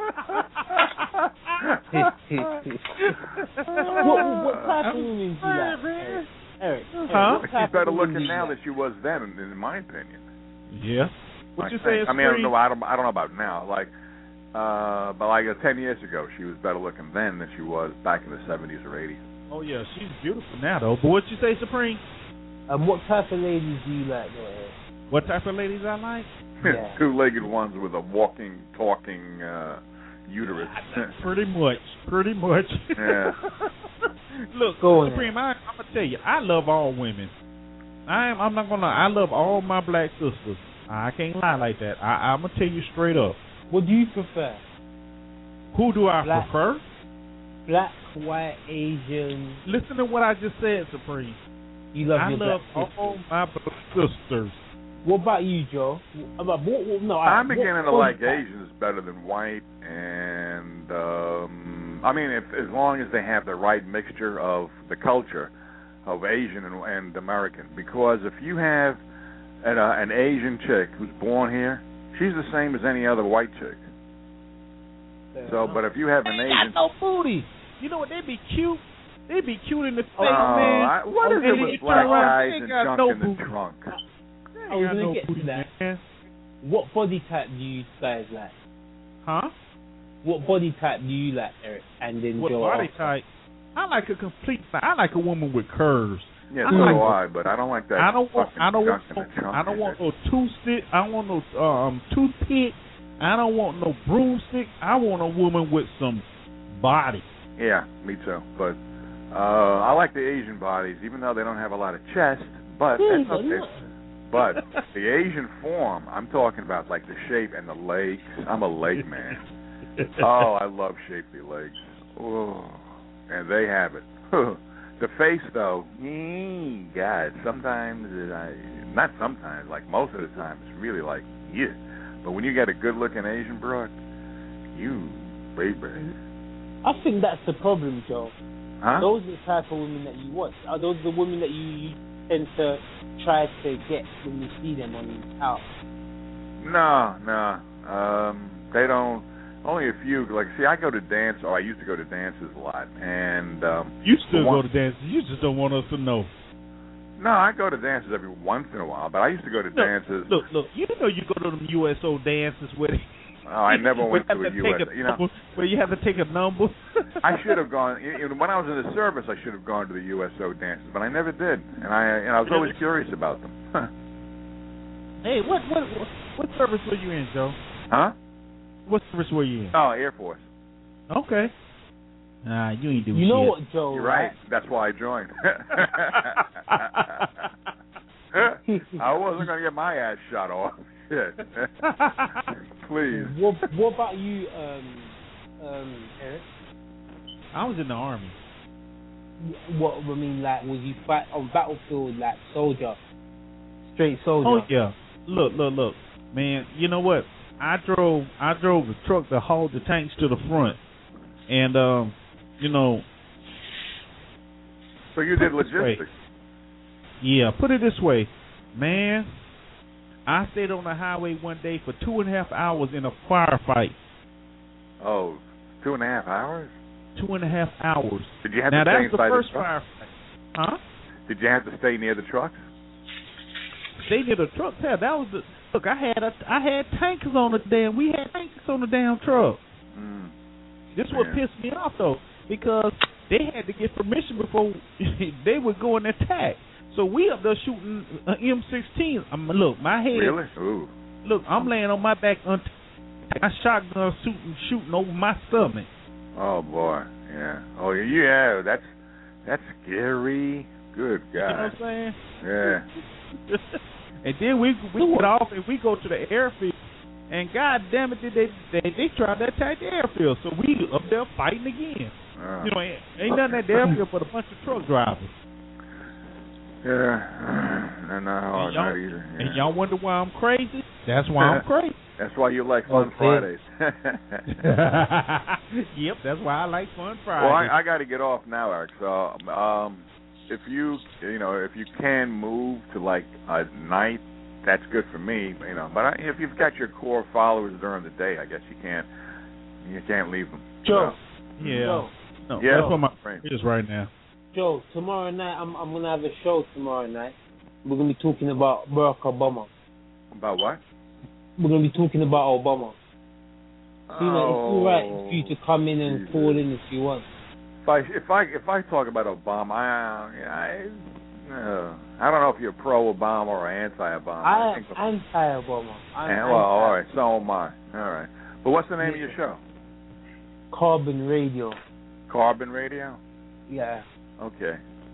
what, what type of women do you like, Eric? Eric, Eric Huh? what type She's better of women looking do you now like? than she was then, in, in my opinion. Yeah. What I you think. say is I mean, I don't free? know. I don't. I don't know about now. Like, uh, but like uh, ten years ago, she was better looking then than she was back in the seventies or eighties. Oh yeah, she's beautiful now though. But what you say, Supreme? Um, what type of ladies do you like, though, Eric? What type of ladies I like? Yeah. Two-legged ones with a walking, talking uh, uterus. Pretty much. Pretty much. Yeah. Look, Go on. Supreme, I, I'm gonna tell you, I love all women. I am. I'm not gonna. I love all my black sisters. I can't lie like that. I, I'm gonna tell you straight up. What do you prefer? Who do I Black. prefer? Black, white, Asian? Listen to what I just said, Supreme. You love I your love black all sisters. my black sisters. What about you, Joe? About, what, what, no, I'm what- beginning to what like type? Asians better than white, and um, I mean, if, as long as they have the right mixture of the culture of Asian and, and American. Because if you have an, uh, an Asian chick who's born here, she's the same as any other white chick. So, but if you have an They Asian, got no booty. You know what? They be cute. They be cute in the face, oh, man. I, what is And it they with turn black around, guys they ain't and got junk no in the booty. trunk? They ain't I was got gonna no get to booty, that. man. What body type do you guys like? Huh? What body type do you like, Eric? And then What Joe. body after? type? I like a complete. I like a woman with curves. Yeah, I so like do it. I, but I don't like that. I don't want. fucking I don't junk want. in the No, trunk. I don't want no toothstick. I don't want no um toothpick. I don't want no broomstick. I want a woman with some body. Yeah, me too. But uh, I like the Asian bodies, even though they don't have a lot of chest. But Yeah, that's but okay. no. But the Asian form, I'm talking about like the shape and the legs. I'm a leg man. Oh, I love shapely legs. Oh, and they have it. The face, though, mm, God, sometimes it, I, not sometimes, like most of the time, it's really like, yeah. But when you got a good-looking Asian broad, you, baby. I think that's the problem, Joe. Huh? Those are the type of women that you want. Are those the women that you, you tend to try to get when you see them on out? No, no. Um, they don't. Only a few. Like, see, I go to dance, or I used to go to dances a lot, and um, You still one- go to dances. You just don't want us to know. no, I go to dances every once in a while. But I used to go to Look, dances. Look, look. You know you go to them U S O dances where Oh, I never where went you to have a to U take S. a You know, number, where you have to take a number. I should have gone. You know, when I was in the service, I should have gone to the U S O dances, but I never did, and I and I was always curious about them. Hey, what what what, what service were you in, Joe? Huh? What service were you in? Oh, Air Force. Okay. Nah, you ain't doing You know shit. what, Joe? You're right. That's why I joined. I wasn't going to get my ass shot off. Shit. Please. What, what about you, um, um, Eric? I was in the army. What I mean, like, was you fight on battlefield like soldier, straight soldier? Oh yeah. Look, look, look, man. You know what? I drove, I drove the truck that hauled the tanks to the front, and um, you know. So you did logistics. Yeah, put it this way, man. I stayed on the highway one day for two and a half hours in a firefight. Oh, two and a half hours? Two and a half hours. Did you have now, to stay that's the inside first the truck? firefight. Huh? Did you have to stay near the trucks? Stay near the truck. Yeah, that was the look. I had a, I had tankers on the damn. We had tankers on the damn truck. Mm. This what Yeah. pissed me off though, because they had to get permission before they would go and attack. So we up there shooting an M sixteen. I'm look, my head. Really? Ooh. Look, I'm laying on my back, unt- my shotgun shooting, shooting over my stomach. Oh boy, yeah. Oh yeah, that's that's scary. Good God. You know what I'm saying? Yeah. And then we we get off and we go to the airfield, and God damn it, did they they they tried to attack the airfield. So we up there fighting again. Oh. You know, ain't, ain't nothing at the airfield but a bunch of truck drivers. Yeah. And, uh, and, not y'all, either. Yeah. and y'all wonder why I'm crazy? That's why I'm crazy. That's why you like Fun Okay. Fridays. Yep, that's why I like Fun Fridays. Well, I, I got to get off now, Eric. So, um, if you, you know, if you can move to like a night, that's good for me. You know, but I, if you've got your core followers during the day, I guess you can't, you can't leave them. Joe. yeah, Joe. no, Yeah. that's what my friend is right now. Joe, tomorrow night I'm I'm gonna have a show tomorrow night. We're gonna be talking about Barack Obama. About what? We're gonna be talking about Obama. So, you know, it's all right Oh, for you to come in and Jesus. call in if you want. If I if I if I talk about Obama, I I, uh, I don't know if you're pro Obama or anti Obama. I think am anti-Obama. I'm yeah, well, all right, anti- so am I. All right, but what's the name of your show? Carbon Radio. Carbon Radio. Yeah. Okay.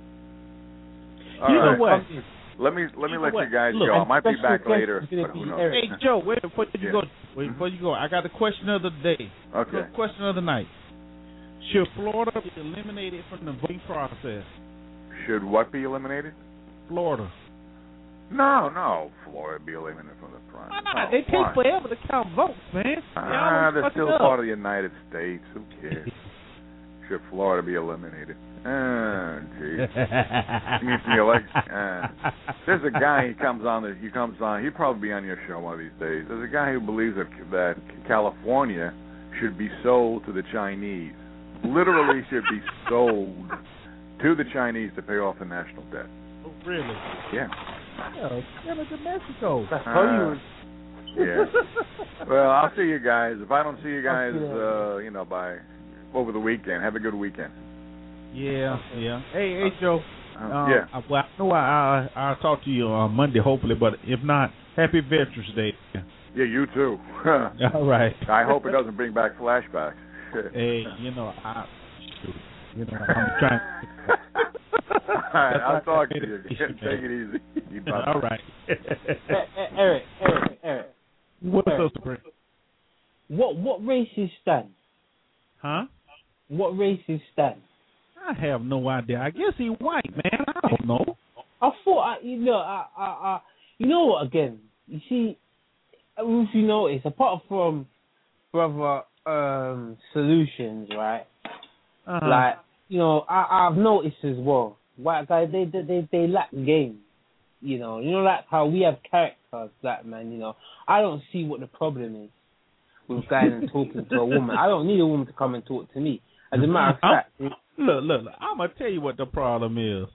You All know right. what? Let me let me You know let what? you guys Look, go. I and might be special back guest later, is gonna but who be knows? Eric. Hey Joe, wait before you Yeah. go. Wait before you go. I got the question of the day. Okay. Question of the night. Should Florida be eliminated from the voting process? Should what be eliminated? Florida. No, no. Florida be eliminated from the front. Why No, not? They take why? forever to count votes, man. Ah, Y'all they're fuck still it up. part of the United States. Who cares? Should Florida be eliminated? Ah, geez. He means the election. Ah. There's a guy. He comes on. The, he comes on. He'll probably be on your show one of these days. There's a guy who believes that that California should be sold to the Chinese. Literally, should be sold to the Chinese to pay off the national debt. Oh, really? Yeah. Yeah, send it to Mexico. That's Uh, Hollywood. Yeah. Well, I'll see you guys. If I don't see you guys, I'll see you. uh, you know, by over the weekend. Have a good weekend. Yeah, yeah. Hey, hey, Joe. Uh, Um, yeah. I, well, I know I, I, I'll talk to you on Monday, hopefully, but if not, happy Veterans Day. Yeah, you too. All right. I hope it doesn't bring back flashbacks. Hey, you know, I, shoot, you know, I'm trying. All right, I'll That's talk why I to you. made it Take easy, it easy. All right. Eh, eh, Eric, Eric, Eric. What's Eric. up, Supreme? What what race is Stan? Huh? What race is Stan? I have no idea. I guess he's white, man. I don't know. I thought, I, you know, I, I, I, you know what? Again, you see, if you notice, apart from brother um, Solutions, right? Uh-huh. Like, you know, I, I've noticed as well. White guys, they, they, they, they lack game. You know, you know, like how we have characters, black man. You know, I don't see what the problem is with going and talking to a woman. I don't need a woman to come and talk to me. As a matter of fact, Look, look, look, I'm going to tell you what the problem is.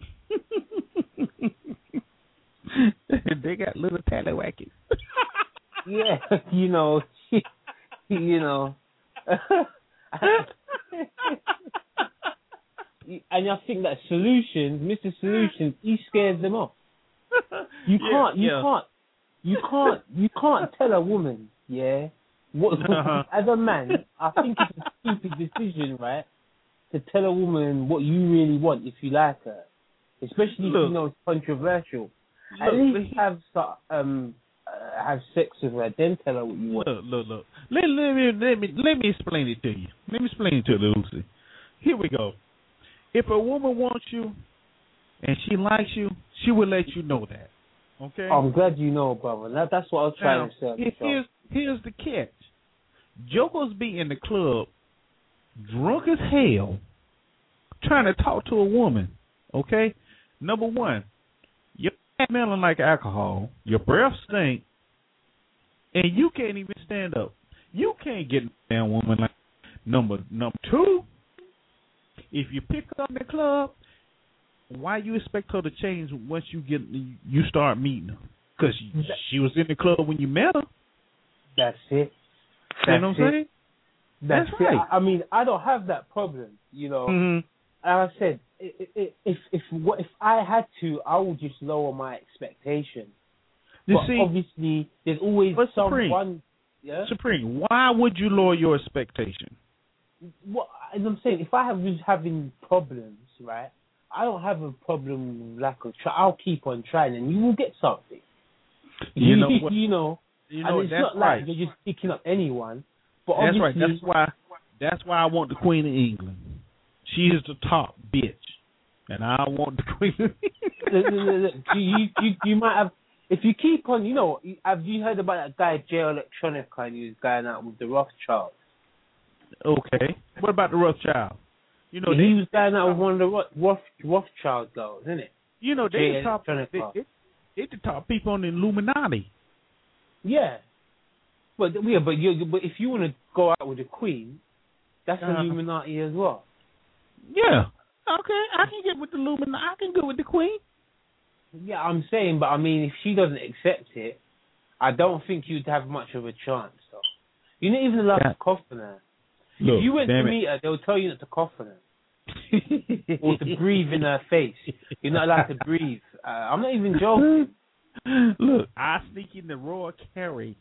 They got little tallywhackies. yeah, you know, you know. And I think that Solutions, Mister Solutions, he scares them off. You can't, yeah, you yeah. can't, you can't, you can't tell a woman, yeah. What, Uh-huh. As a man, I think it's a stupid decision, right? To tell a woman what you really want if you like her, especially if Look. you know it's controversial. At Look, least have so- um uh, have sex with her, then tell her what you want. Look, look, look. Let, let me let me let me explain it to you. Let me explain it to you, Lucy. here we go. If a woman wants you and she likes you, she will let you know that. Okay? I'm glad you know, brother. That, that's what I was trying now, to say. Here, here's, here's the catch. Jokers be in the club drunk as hell trying to talk to a woman. Okay? Number one, you're smelling like alcohol. Your breath stink. And you can't even stand up. You can't get a damn woman like number number two. If you pick her up in the club, why you expect her to change once you get you start meeting her? Because she, she was in the club when you met her. That's it. That's you know what I'm it. saying? That's, That's it. right. I, I mean, I don't have that problem. You know, Mm-hmm. like I said, if if if if, if I had to, I would just lower my expectation. You but see, obviously, there's always but Supreme, someone. Yeah. Supreme, why would you lower your expectation? What as I'm saying, if I have was having problems, right? I don't have a problem with lack of try. I'll keep on trying, and you will get something. You know what? you know, You know and it's that's not right. like you're just picking up anyone. But That's right. obviously, That's why. That's why I want the Queen of England. She is the top bitch, and I want the Queen of look, look, look, look, you, you you might have. If you keep on, you know, have you heard about that guy Jay Electronica and he was going out with the Rothschilds? Okay. What about the Rothschild? You know, he they, was going out with one of the Roth, Roth, Rothschild girls, isn't it? You know, they Jay the top. They, Electronica. they, they the top people on the Illuminati. Yeah, but yeah, but you but if you want to go out with the Queen, that's Uh-huh. Illuminati as well. Yeah. Okay, I can get with the Illuminati. I can go with the Queen. Yeah, I'm saying, but I mean, if she doesn't accept it, I don't think you'd have much of a chance. Though. You're not even allowed Yeah. to cough on her. Look, if you went to damn it. meet her, they'll tell you not to cough on her or to breathe in her face. You're not allowed to breathe. Uh, I'm not even joking. Look, I sneak in the royal carriage.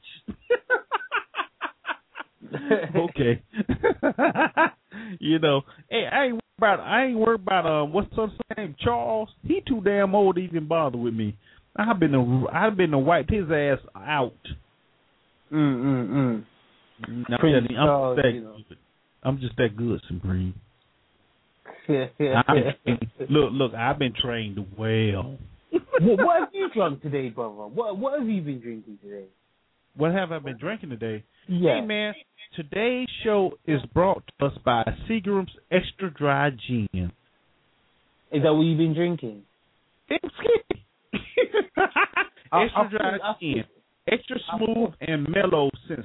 Okay. You know, hey, I ain't worried about I ain't worried about uh what's his name, Charles. He too damn old to even bother with me. I've been a, I've been to wipe his ass out. Mm mm mm. I'm, Prince telling you, I'm, Charles, just that, you know. I'm just that good, Supreme. Yeah, yeah, I, yeah. look, look, I've been trained well. what, what have you drunk today, brother? What what have you been drinking today? What have I been drinking today? Yeah. Hey, man, today's show is brought to us by Seagram's Extra Dry Gin. Is that what you've been drinking? Extra I- I Dry feel- I feel- Gin. Extra I smooth and mellow since.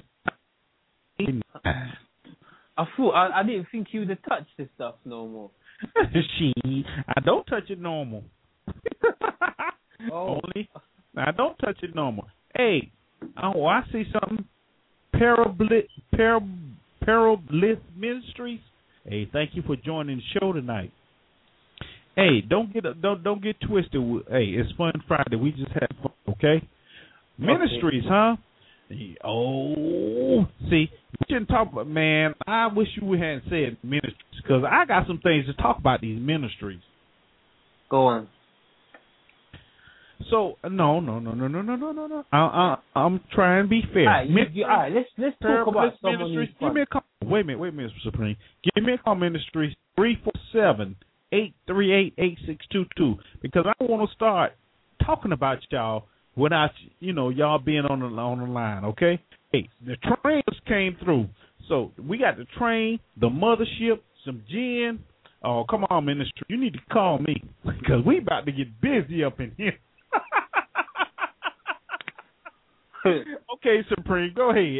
I thought I, I didn't think you would have touched this stuff no more. She, I don't touch it normal. Oh. Only, I don't touch it normal. Hey, oh, I see something. Parablit, Parab, Parablith Ministries. Hey, thank you for joining the show tonight. Hey, don't get don't don't get twisted. Hey, it's Fun Friday. We just had fun, okay? Ministries, huh? Oh, see, we shouldn't talk about, man, I wish you hadn't said ministries, because I got some things to talk about these ministries. Go on. So, no, no, no, no, no, no, no, no, no. I, I, I'm trying to be fair. All right, you, you, all right let's let's talk about someone who's Give me a call. Wait a minute, wait a minute, Supreme. Give me a call, Ministries, three four seven, eight three eight, eight six two two, because I want to start talking about y'all without, you know, y'all being on the, on the line, okay? Hey, the trains came through. So we got the train, the mothership, some gin. Oh, come on, Ministry. You need to call me because we about to get busy up in here. Okay, Supreme, go ahead.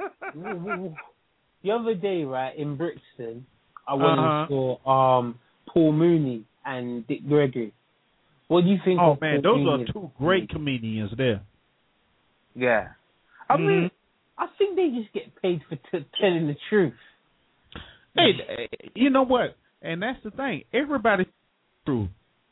The other day, right, in Brixton, I went Uh-huh. and saw um, Paul Mooney and Dick Gregory. What do you think Oh, of man, Paul those Mooney? are two great comedians there. Yeah. I Mhm. mean, I think they just get paid for t- telling the truth. Hey, you know what? And that's the thing. Everybody's true.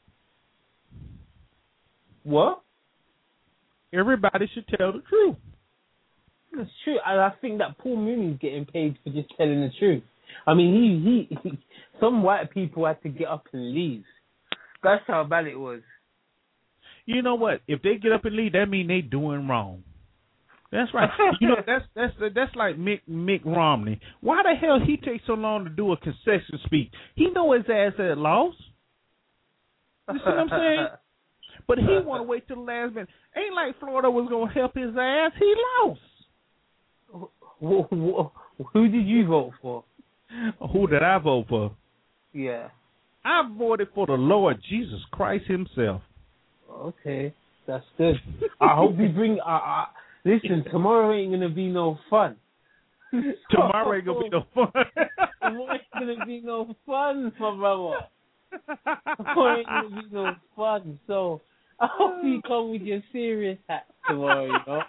What? Everybody should tell the truth. That's true. And I think that Paul Mooney's getting paid for just telling the truth. I mean, he, he, he some white people had to get up and leave. That's how bad it was. You know what? If they get up and leave, that means they doing wrong. That's right. You know, that's that's that's like Mick Mick Romney. Why the hell he takes so long to do a concession speech? He know his ass had lost. You see what I'm saying? But he want to wait till the last minute. Ain't like Florida was gonna help his ass. He lost. Who did you vote for? Who did I vote for? Yeah. I voted for the Lord Jesus Christ himself. Okay, that's good. I hope you bring. Uh, uh, listen, tomorrow ain't gonna be no fun. Tomorrow ain't gonna be no fun. Tomorrow ain't gonna be no fun, my brother. Tomorrow ain't gonna be no fun. So I hope you come with your serious hat tomorrow. You know,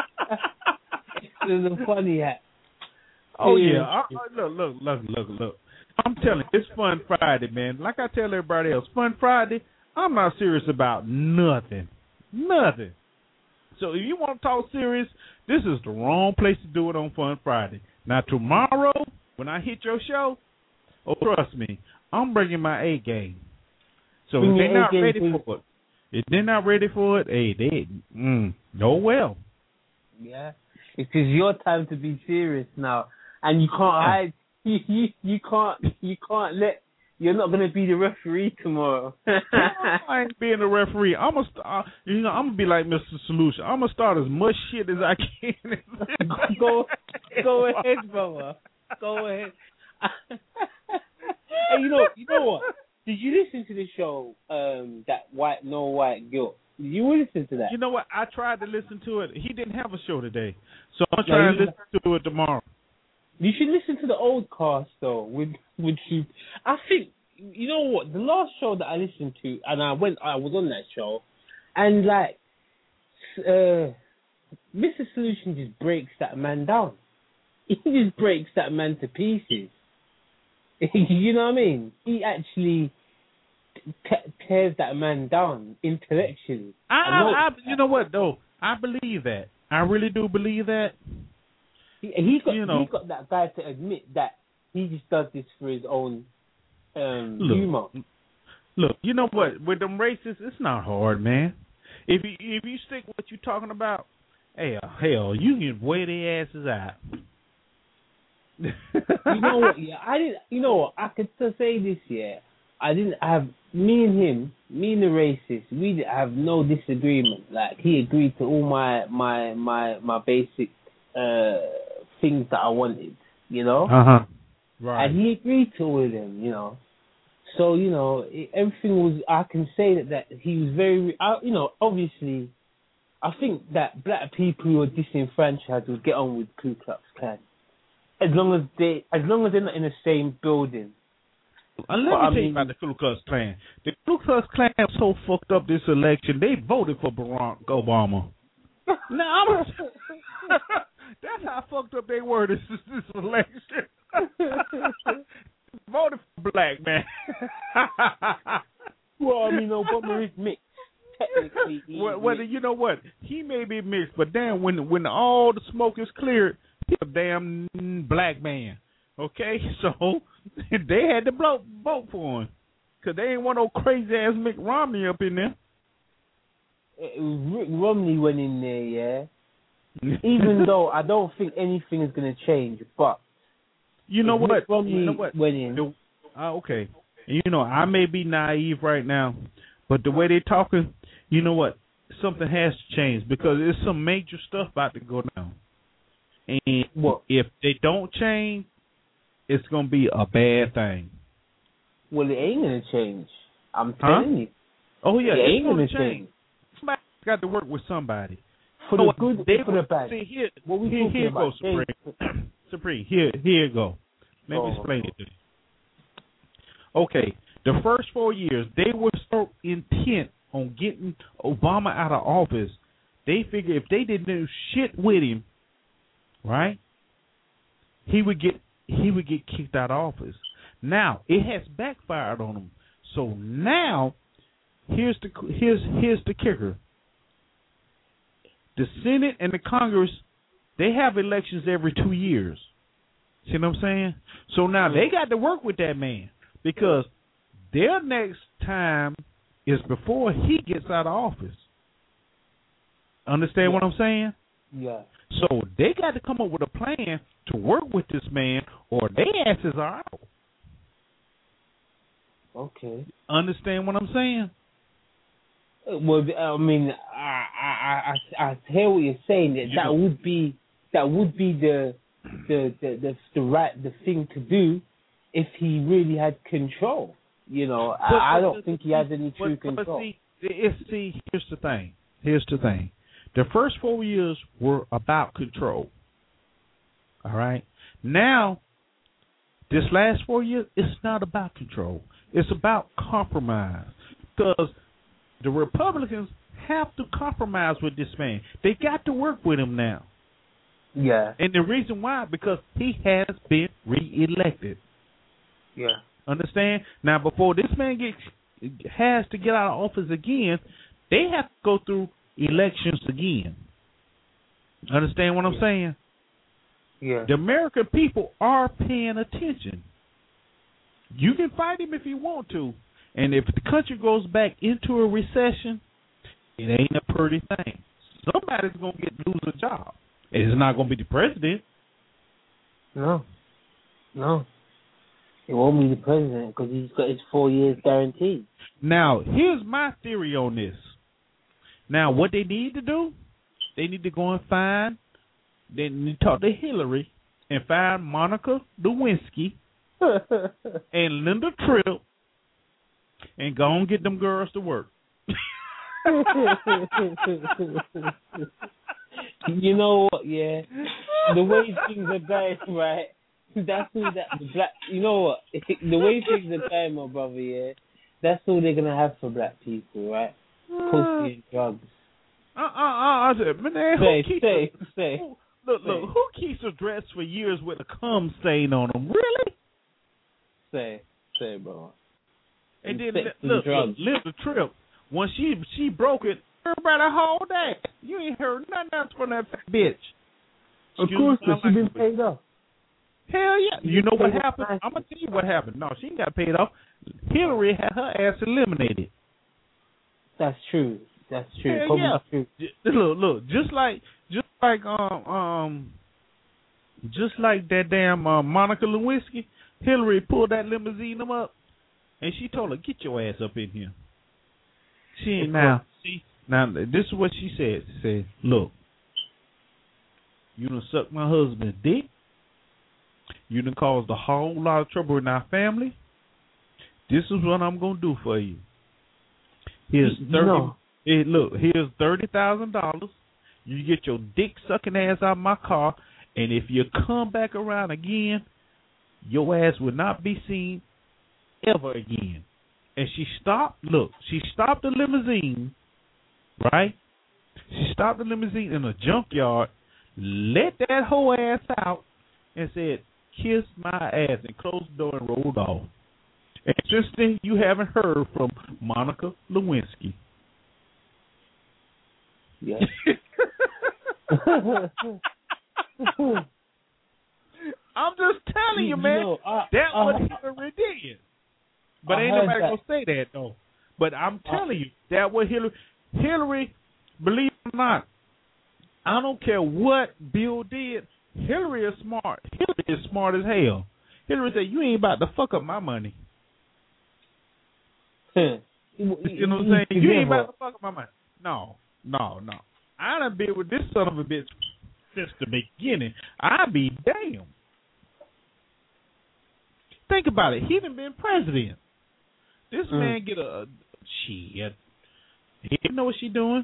it's a funny hat. Oh yeah, I, I, look, look, look, look, look. I'm telling you, it's Fun Friday, man. Like I tell everybody else, Fun Friday. I'm not serious about nothing, nothing. So if you want to talk serious, this is the wrong place to do it on Fun Friday. Now tomorrow, when I hit your show, oh trust me, I'm bringing my A game. So if they're not ready for it, if they're not ready for it, hey, they mm, no well. Yeah, it is your time to be serious now. And you can't hide. You, you you can't you can't let. You're not gonna be the referee tomorrow. I ain't being the referee. I'm gonna, uh, you know, I'm gonna be like Mister Solution. I'm gonna start as much shit as I can. go go ahead, brother. Go ahead. Hey, you know you know what? Did you listen to the show? Um, that white no white guilt. Did you listen to that? You know what? I tried to listen to it. He didn't have a show today, so I'm gonna try no, to listen to it tomorrow. You should listen to the old cast though. With with you, I think you know what the last show that I listened to, and I went, I was on that show, and like, uh, Mister Solution just breaks that man down. He just breaks that man to pieces. You know what I mean? He actually t- tears that man down intellectually. I, I, I, you know what though? I believe that. I really do believe that. He, he got you know, he got that guy to admit that he just does this for his own um, look, humor. Look, you know what? With them racists, it's not hard, man. If you if you stick what you're talking about, hey, hell, you can wear their asses out. You know what? Yeah, I didn't. You know what? I could still say this. Yeah, I didn't have me and him, me and the racist. We didn't have no disagreement. Like he agreed to all my my my my basic uh, things that I wanted. You know. Uh huh. Right. And he agreed to all of them. You know. So you know it, everything was. I can say that that he was very. I, you know, obviously, I think that black people who are disenfranchised will get on with Ku Klux Klan. As long as they, as long as they're not in the same building. And let but, me I tell mean, you about the Ku Klux Klan. The Ku Klux Klan so fucked up this election. They voted for Barack Obama. No, I'm, that's how fucked up they were this this election. Voted for black man. Well, I mean, Obama is mixed. Technically, he well, well you know what? He may be mixed, but damn, when when all the smoke is cleared, he's a damn black man. Okay, so they had to blow, vote for him because they ain't want no crazy ass Mick Romney up in there. It was Mick Romney went in there, yeah. Even though I don't think anything is gonna change, but you know what? Mick Romney you know what? went in. Uh, okay, you know I may be naive right now, but the way they're talking, you know what? Something has to change because there's some major stuff about to go down. And what? If they don't change, it's going to be a bad thing. Well, it ain't going to change. I'm huh? telling you. Oh, yeah, it it's ain't going to change. change. Somebody's got to work with somebody. For so the good they for the bad. See, here, what we here, here about? goes, Supreme. Supreme, here, here you go. Let oh. me explain it to you. Okay, the first four years, they were so intent on getting Obama out of office, they figured if they didn't do shit with him, right, he would get he would get kicked out of office. Now it has backfired on him. So now here's the here's here's the kicker. The Senate and the Congress, they have elections every two years. See what I'm saying? So now they got to work with that man because their next time is before he gets out of office. Understand what I'm saying? Yeah. So they got to come up with a plan to work with this man, or their asses are out. Okay. Understand what I'm saying? Well, I mean, I I I, I hear what you're saying. That You that know- would be that would be the the, the the the right the thing to do if he really had control. You know, But- I, I but- don't think he has any true but, but control. see, it's, see, here's the thing. Here's the thing. The first four years were about control. All right. Now, this last four years, it's not about control. It's about compromise. Because the Republicans have to compromise with this man. They got to work with him now. Yeah. And the reason why, because he has been reelected. Yeah. Understand? Now, before this man gets has to get out of office again, they have to go through elections again. Understand what I'm saying? Yeah. The American people are paying attention. You can fight him if you want to. And if the country goes back into a recession, it ain't a pretty thing. Somebody's going to get lose a job. And it's not going to be the president. No. No. It won't be the president because he's got his four years guaranteed. Now, here's my theory on this. Now, what they need to do, they need to go and find, they need to talk to Hillary and find Monica Lewinsky and Linda Tripp and go and get them girls to work. You know what? Yeah, the way things are going, right? That's all that the black. You know what? The way things are going, my brother. Yeah, that's all they're gonna have for black people, right? Pussy and drugs. Uh uh uh. uh man, Say, who keeps say, a, say. Who, look, say. look. Who keeps a dress for years with a cum stain on them? Really? Say, say, bro. And then Sex and look, look, drugs. Linda Tripp. When she she broke it, everybody whole day. You ain't heard nothing else from that fat bitch. Of Excuse course, my she's been language. paid off. Hell yeah. You know what paid off happened? nicely. I'm going to tell you what happened. No, she ain't got paid off. Hillary had her ass eliminated. That's true. That's true. Hell Probably yeah. true. J- Look, look, just like, just like, um, um, just like that damn uh, Monica Lewinsky, Hillary pulled that limousine them up, and she told her, "Get your ass up in here." She ain't now. See, now this is what she said. She said, "Look, you done sucked my husband's dick. You done caused a whole lot of trouble in our family. This is what I'm gonna do for you. Here's thirty. No. Hey, look, here's thirty thousand dollars. You get your dick sucking ass out of my car, and if you come back around again, your ass will not be seen ever again." And she stopped. Look, she stopped the limousine. Right? She stopped the limousine in a junkyard, let that whole ass out, and said, "Kiss my ass," and closed the door and rolled off. And since then, you haven't heard from Monica Lewinsky. Yeah. I'm just telling you, You man. know, I- That's I- what Hillary did. But I ain't heard nobody that. gonna say that though. But I'm telling you, that what Hillary, Hillary, believe it or not, I don't care what Bill did. Hillary is smart. Hillary is smart as hell. Hillary said, "You ain't about to fuck up my money." You know what I'm saying? You ain't about to fuck up my money. No, no, no. I done been with this son of a bitch since the beginning. I be damned. Think about it. He done been president. This Mm. man get a, a shit. He didn't know what she doing.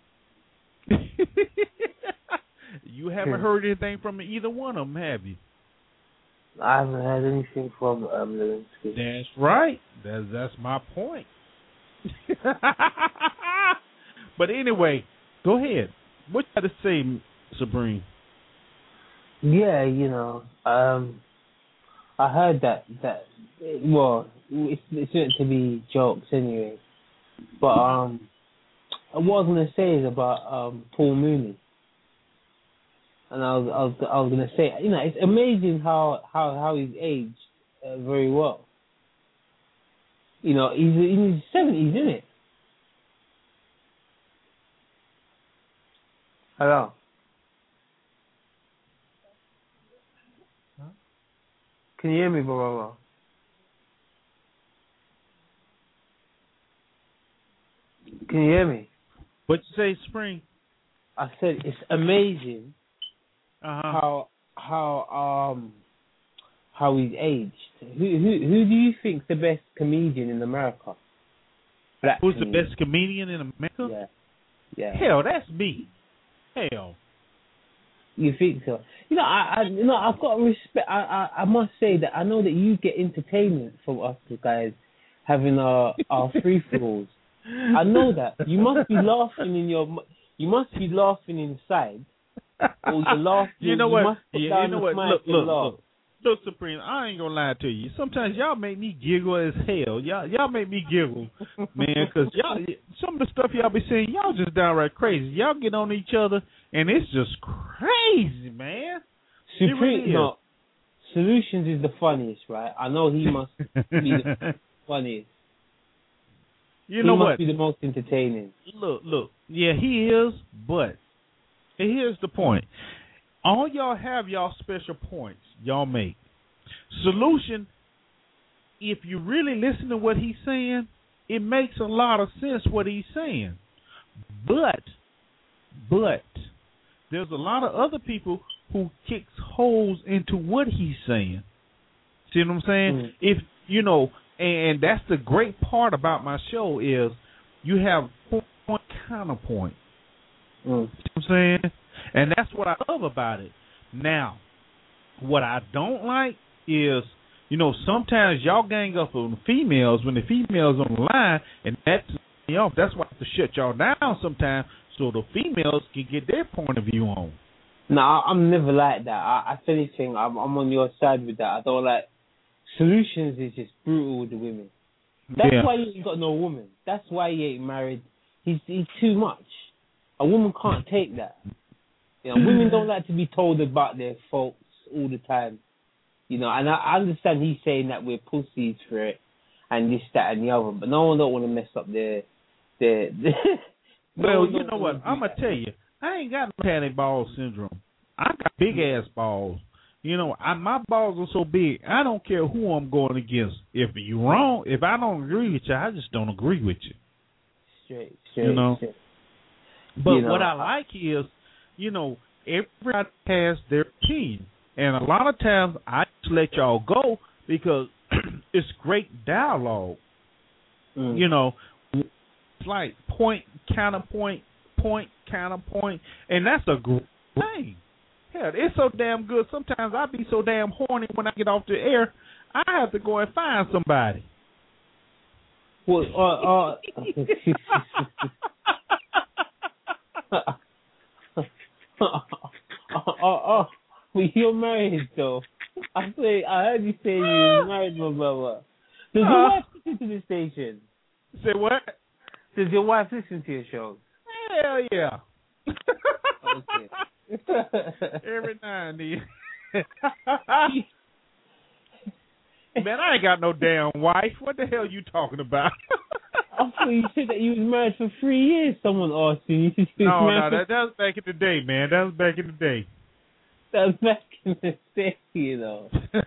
You haven't Hmm. heard anything from either one of them, have you? I haven't had anything from um, Lewinsky. That's right. That's that's my point. But anyway, go ahead. What you got to say, Sabrine? Yeah, you know, um, I heard that that well, it's, it's meant to be jokes anyway. But um, what I was gonna say is about um Paul Mooney, and I was I was I was gonna say, you know, it's amazing how how how he's aged uh, very well. You know, he's in his seventies, isn't it? Hello. Can you hear me, brother? Can you hear me? What you say, Spring? I said it's amazing Uh-huh. how how um how he's aged. Who who who do you think's the best comedian in America? Black Who's the comedian. best comedian in America? Yeah, yeah. Hell, that's me. Hell. You think so? You know, I, I you know I've got respect. I, I I must say that I know that you get entertainment from us guys having our our free throws. I know that you must be laughing in your you must be laughing inside, or you laugh. You know you what? Must put Yeah, down you know the what? mic Look, and look, laugh. look. Look, Supreme, I ain't gonna lie to you. Sometimes y'all make me giggle as hell. Y'all, y'all make me giggle, man, because y'all, some of the stuff y'all be saying, y'all just downright crazy. Y'all get on each other, and it's just crazy, man. Supreme, really is. no, Solutions is the funniest, right? I know he must be the funniest. You he know must what? be the most entertaining. Look, look. Yeah, he is, but here's the point. All y'all have y'all special points y'all make. Solution, if you really listen to what he's saying, it makes a lot of sense what he's saying. But, but, there's a lot of other people who kicks holes into what he's saying. See what I'm saying? Mm. If, you know, and that's the great part about my show is you have point, counterpoint. Mm. You know what I'm saying? And that's what I love about it. Now, what I don't like is, you know, sometimes y'all gang up on the females when the females on the line, and that's me off. That's why I have to shut y'all down sometimes so the females can get their point of view on. No, I- I'm never like that. I, if anything, I'm, I'm on your side with that. I don't like Solutions is just brutal with the women. That's Yeah. why he ain't got no woman. That's why he ain't married. He's he's too much. A woman can't take that. You know, women don't like to be told about their faults all the time. You know, and I, I understand he's saying that we're pussies for it and this, that, and the other, but no one don't want to mess up their their. their no Well, one you don't know wanna what? do I'm gonna that. tell you, I ain't got no tatty ball syndrome. I got big ass balls. You know, I, my balls are so big. I don't care who I'm going against. If you wrong, if I don't agree with you, I just don't agree with you. Straight, straight, You know. straight. But You know, what I like is, you know, everybody has their opinion, and a lot of times I just let y'all go because it's great dialogue. Mm. You know, it's like point, counterpoint, point, counterpoint, and that's a great thing. Hell, it's so damn good. Sometimes I be so damn horny when I get off the air, I have to go and find somebody. Well, uh, uh, oh, oh, well, you're married though. I say, I heard you say you're married, my brother. Does your Uh, wife listen to the station? Say what? Does your wife listen to your shows? Hell yeah. Okay. Every now and then. Man, I ain't got no damn wife. What the hell you talking about? I thought you said that you was married for three years. Someone asked you. You said you was No, no, married that, that was back in the day, man. That was back in the day. for, that was back in the day, you know.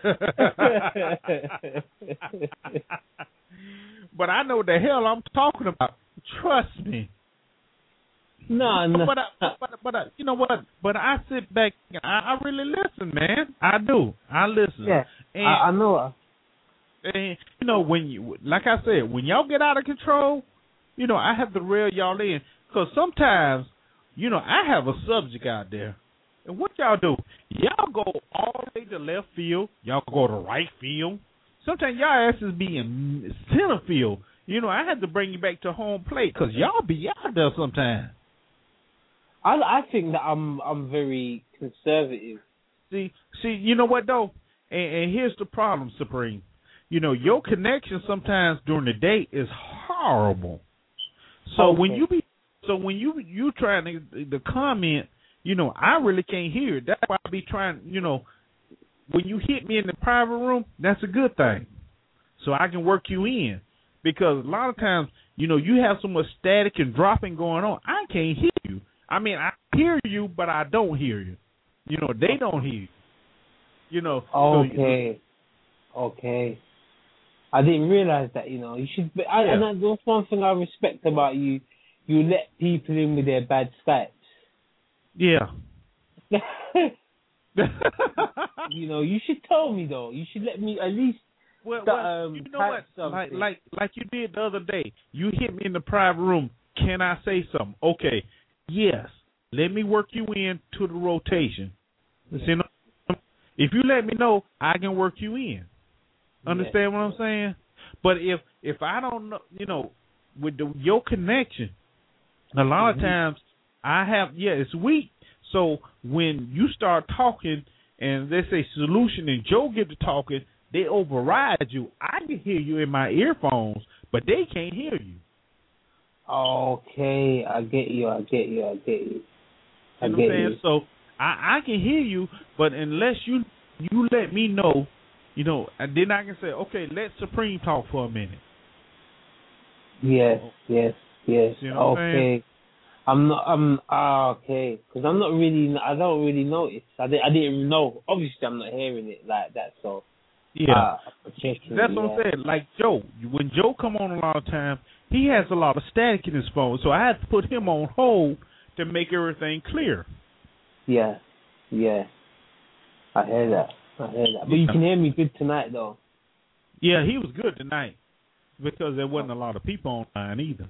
But I know what the hell I'm talking about. Trust me. No, no. But, I, but, but I, you know what? But I sit back. I, I really listen, man. I do. I listen. Yeah, And, I, I know. and you know when you, like I said, when y'all get out of control, you know I have to reel y'all in because sometimes, you know, I have a subject out there, and what y'all do? Y'all go all the way to left field. Y'all go to right field. Sometimes y'all asses be in center field. You know, I have to bring you back to home plate because y'all be out there sometimes. I, I think that I'm I'm very conservative. See, see, you know what though, and, and here's the problem, Supreme. You know, your connection sometimes during the day is horrible. So Okay. when you be, so when you you trying to the comment, you know, I really can't hear it. That's why I be trying. You know, when you hit me in the private room, that's a good thing. So I can work you in because a lot of times, you know, you have so much static and dropping going on. I can't hear you. I mean, I hear you, but I don't hear you. You know, they don't hear you. You know. Okay. Okay. I didn't realize that. You know, you should. Be, I, Yeah. and that's one thing I respect about you. You let people in with their bad stats. Yeah. You know, you should tell me though. You should let me at least. Well, th- well um, you know type what? Like, something. like, like you did the other day. You hit me in the private room. Can I say something? Okay. Yes. Let me work you in to the rotation. See, if you let me know, I can work you in. Understand yeah. what I'm saying? But if if I don't know, you know, with the, your connection, a lot mm-hmm. of times I have, yeah, it's weak. So when you start talking and they say solution and Joe get to talking, they override you. I can hear you in my earphones, but they can't hear you. Okay, I get you, I get you, I get you. I you know get what I'm saying? So I, I can hear you, but unless you you let me know, you know, and then I can say, okay, let Supreme talk for a minute. Yes, yes, yes. You know what I'm okay. saying? I'm not. I'm ah, okay. Because I'm not really. I don't really notice. I didn't. I didn't even know. Obviously, I'm not hearing it like that. So yeah, uh, that's yeah. what I'm saying. Like Joe, when Joe come on a lot of time, he has a lot of static in his phone, so I had to put him on hold to make everything clear. Yeah, yeah. I hear that. I hear that. But you can hear me good tonight, though. Yeah, he was good tonight because there wasn't a lot of people online either.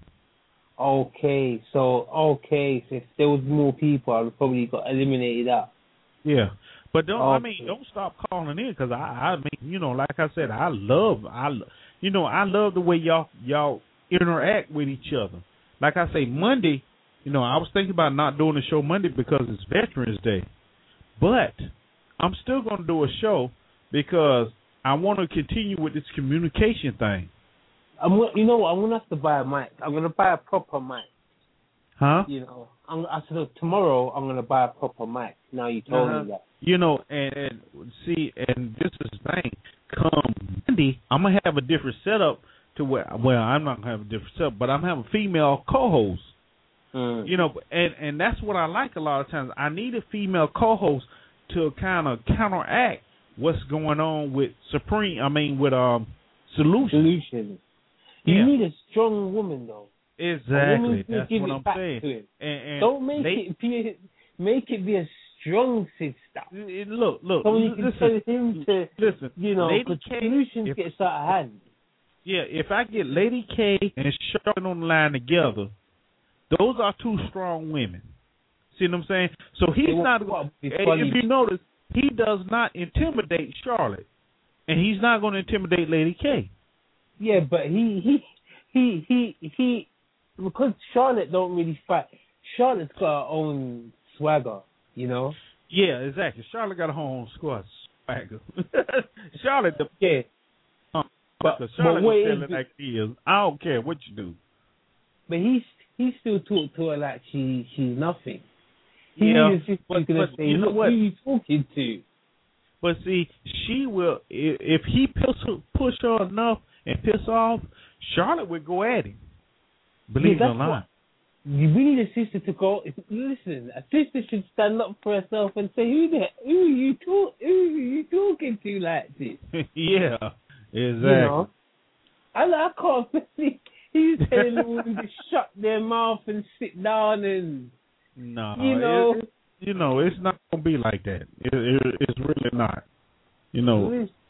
Okay, so okay, so if there was more people, I would probably got eliminated out. Yeah, but don't okay. I mean don't stop calling in because I I mean you know like I said I love I you know I love the way y'all y'all interact with each other. Like I say Monday, you know I was thinking about not doing the show Monday because it's Veterans Day, but I'm still going to do a show because I want to continue with this communication thing. I'm, you know what? I'm gonna have to buy a mic. I'm gonna buy a proper mic. Huh? You know, I'm, I said tomorrow I'm gonna buy a proper mic. Now you told uh-huh. me that. You know, and, and see, and this is the thing. Come Monday, I'm gonna have a different setup to where. Well, I'm not gonna have a different setup, but I'm gonna have a female co-host. Mm. You know, and and that's what I like a lot of times. I need a female co-host to kind of counteract what's going on with Supreme. I mean, with um Solution. Solution. You yeah. need a strong woman, though. Exactly. That's what I'm saying. And, and Don't make they, it be make it be a strong sister. Look, look. Someone you can listen, tell him to, listen. you know, Lady K, Solutions if, gets out of hand. Yeah, if I get Lady K and Charlotte on the line together, those are two strong women. See what I'm saying? So he's they not. What, if you notice, he does not intimidate Charlotte, and he's not going to intimidate Lady K. Yeah, but he he he he he because Charlotte don't really fight. Charlotte's got her own swagger, you know. Yeah, exactly. Charlotte got her own squad swagger. Charlotte, the yeah, um, but, Charlotte but is feeling like she is. I don't care what you do. But he's he still talk to her like she she's nothing. He yeah, is but, gonna but say, you know look, what? who you talking to? But see, she will if, if he push her, push her enough and piss off, Charlotte would go at him. Believe yeah, it or not. We need a sister to go. Listen, a sister should stand up for herself and say, "Who the who are you talk who are you talking to like this?" Yeah, exactly. You know, I I can't believe he's telling the women to shut their mouth and sit down and no, you know, it, it, you know, it's not gonna be like that. It, it, it's really not. You know,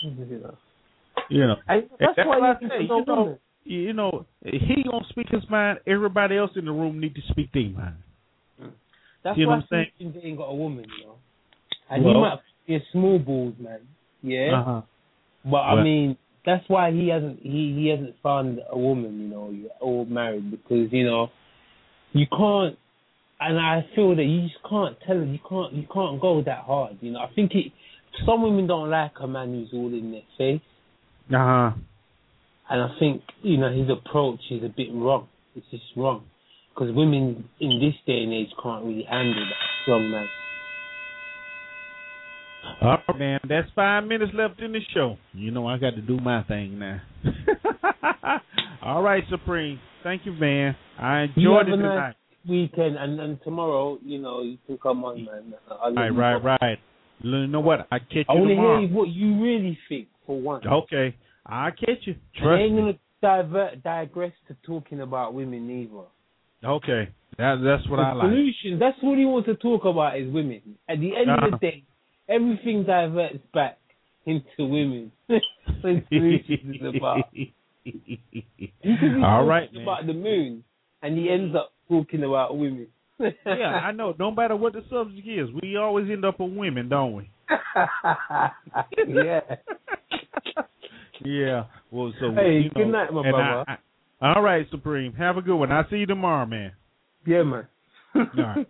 you know. I, that's, that's why I you say, you know. You know, he gonna speak his mind. Everybody else in the room need to speak their mind. That's you know why what I'm saying? They ain't got a woman, you know. And well, he might be a small balls, man. Yeah. Uh-huh. But well, I mean, that's why he hasn't he, he hasn't found a woman, you know, or married because you know you can't. And I feel that you just can't tell him. You can't you can't go that hard, you know. I think it. Some women don't like a man who's all in their face. Uh huh. And I think, you know, his approach is a bit wrong. It's just wrong. Because women in this day and age can't really handle that strong man. All right, man. That's five minutes left in the show. You know, I got to do my thing now. All right, Supreme. Thank you, man. I enjoyed it tonight. Nice weekend. And, and tomorrow, you know, you can come on, man. I'll right, right, right. You know what? I catch you I want to tomorrow. hear what you really think. for one. Okay, I catch you. And Trust they ain't me. gonna divert, digress to talking about women either. Okay, that, that's what The I like. solutions, that's what he wants to talk about is women. At the end Uh-huh. of the day, everything diverts back into women. When solutions is about. He could be All right, talking man. about the moon, and he ends up talking about women. Yeah, I know. No matter what the subject is, we always end up with women, don't we? Yeah. Yeah. Well, so Hey, you know, good night, my and brother. I, I, all right, Supreme. Have a good one. I'll see you tomorrow, man. Yeah, man. All right.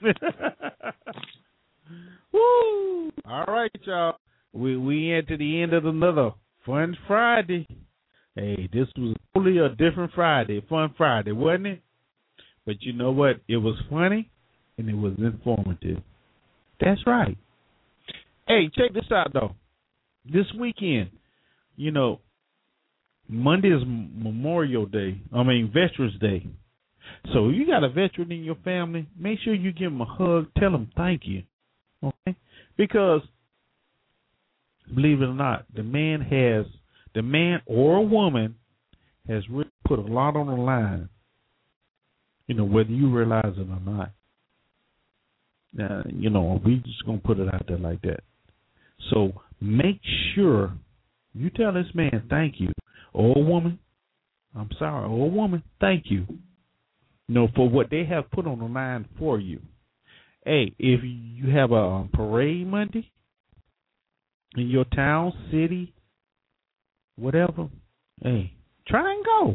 Woo! All right, y'all. We we into the end of another Fun Friday. Hey, this was totally a different Friday, Fun Friday, wasn't it? But you know what? It was funny and it was informative. That's right. Hey, check this out though. This weekend, you know, Monday is Memorial Day. I mean Veterans Day. So if you got a veteran in your family, make sure you give them a hug. Tell them thank you. Okay? Because believe it or not, the man has, the man or a woman has really put a lot on the line, you know, whether you realize it or not. Now, you know, we just going to put it out there like that. So make sure you tell this man thank you, or a woman, I'm sorry, or a woman, thank you, you know, for what they have put on the line for you. Hey, if you have a um, parade Monday in your town, city, whatever, hey, try and go.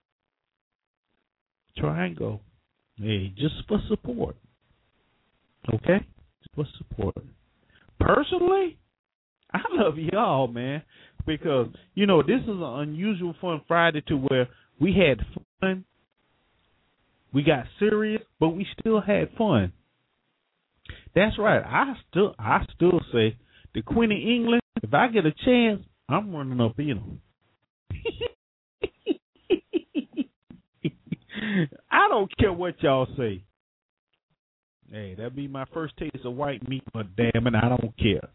Try and go. Hey, just for support. Okay? Just for support. Personally, I love y'all, man, because, you know, this is an unusual Fun Friday to where we had fun, we got serious, but we still had fun. That's right. I still I still say the Queen of England, if I get a chance, I'm running up in them. I don't care what y'all say. Hey, that'd be my first taste of white meat, but damn it, I don't care.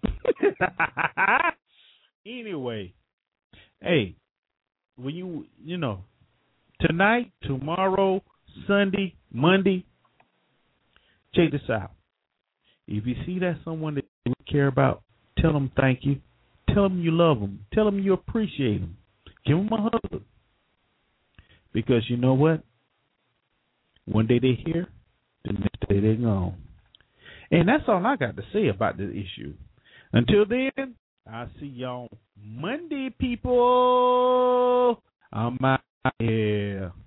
Anyway, hey, when you, you know, tonight, tomorrow, Sunday, Monday, check this out. If you see that someone that you care about, tell them thank you. Tell them you love them. Tell them you appreciate them. Give them a hug. Because you know what? One day they're here, the next day they're gone. And that's all I got to say about this issue. Until then, I'll see y'all Monday, people. I'm out here.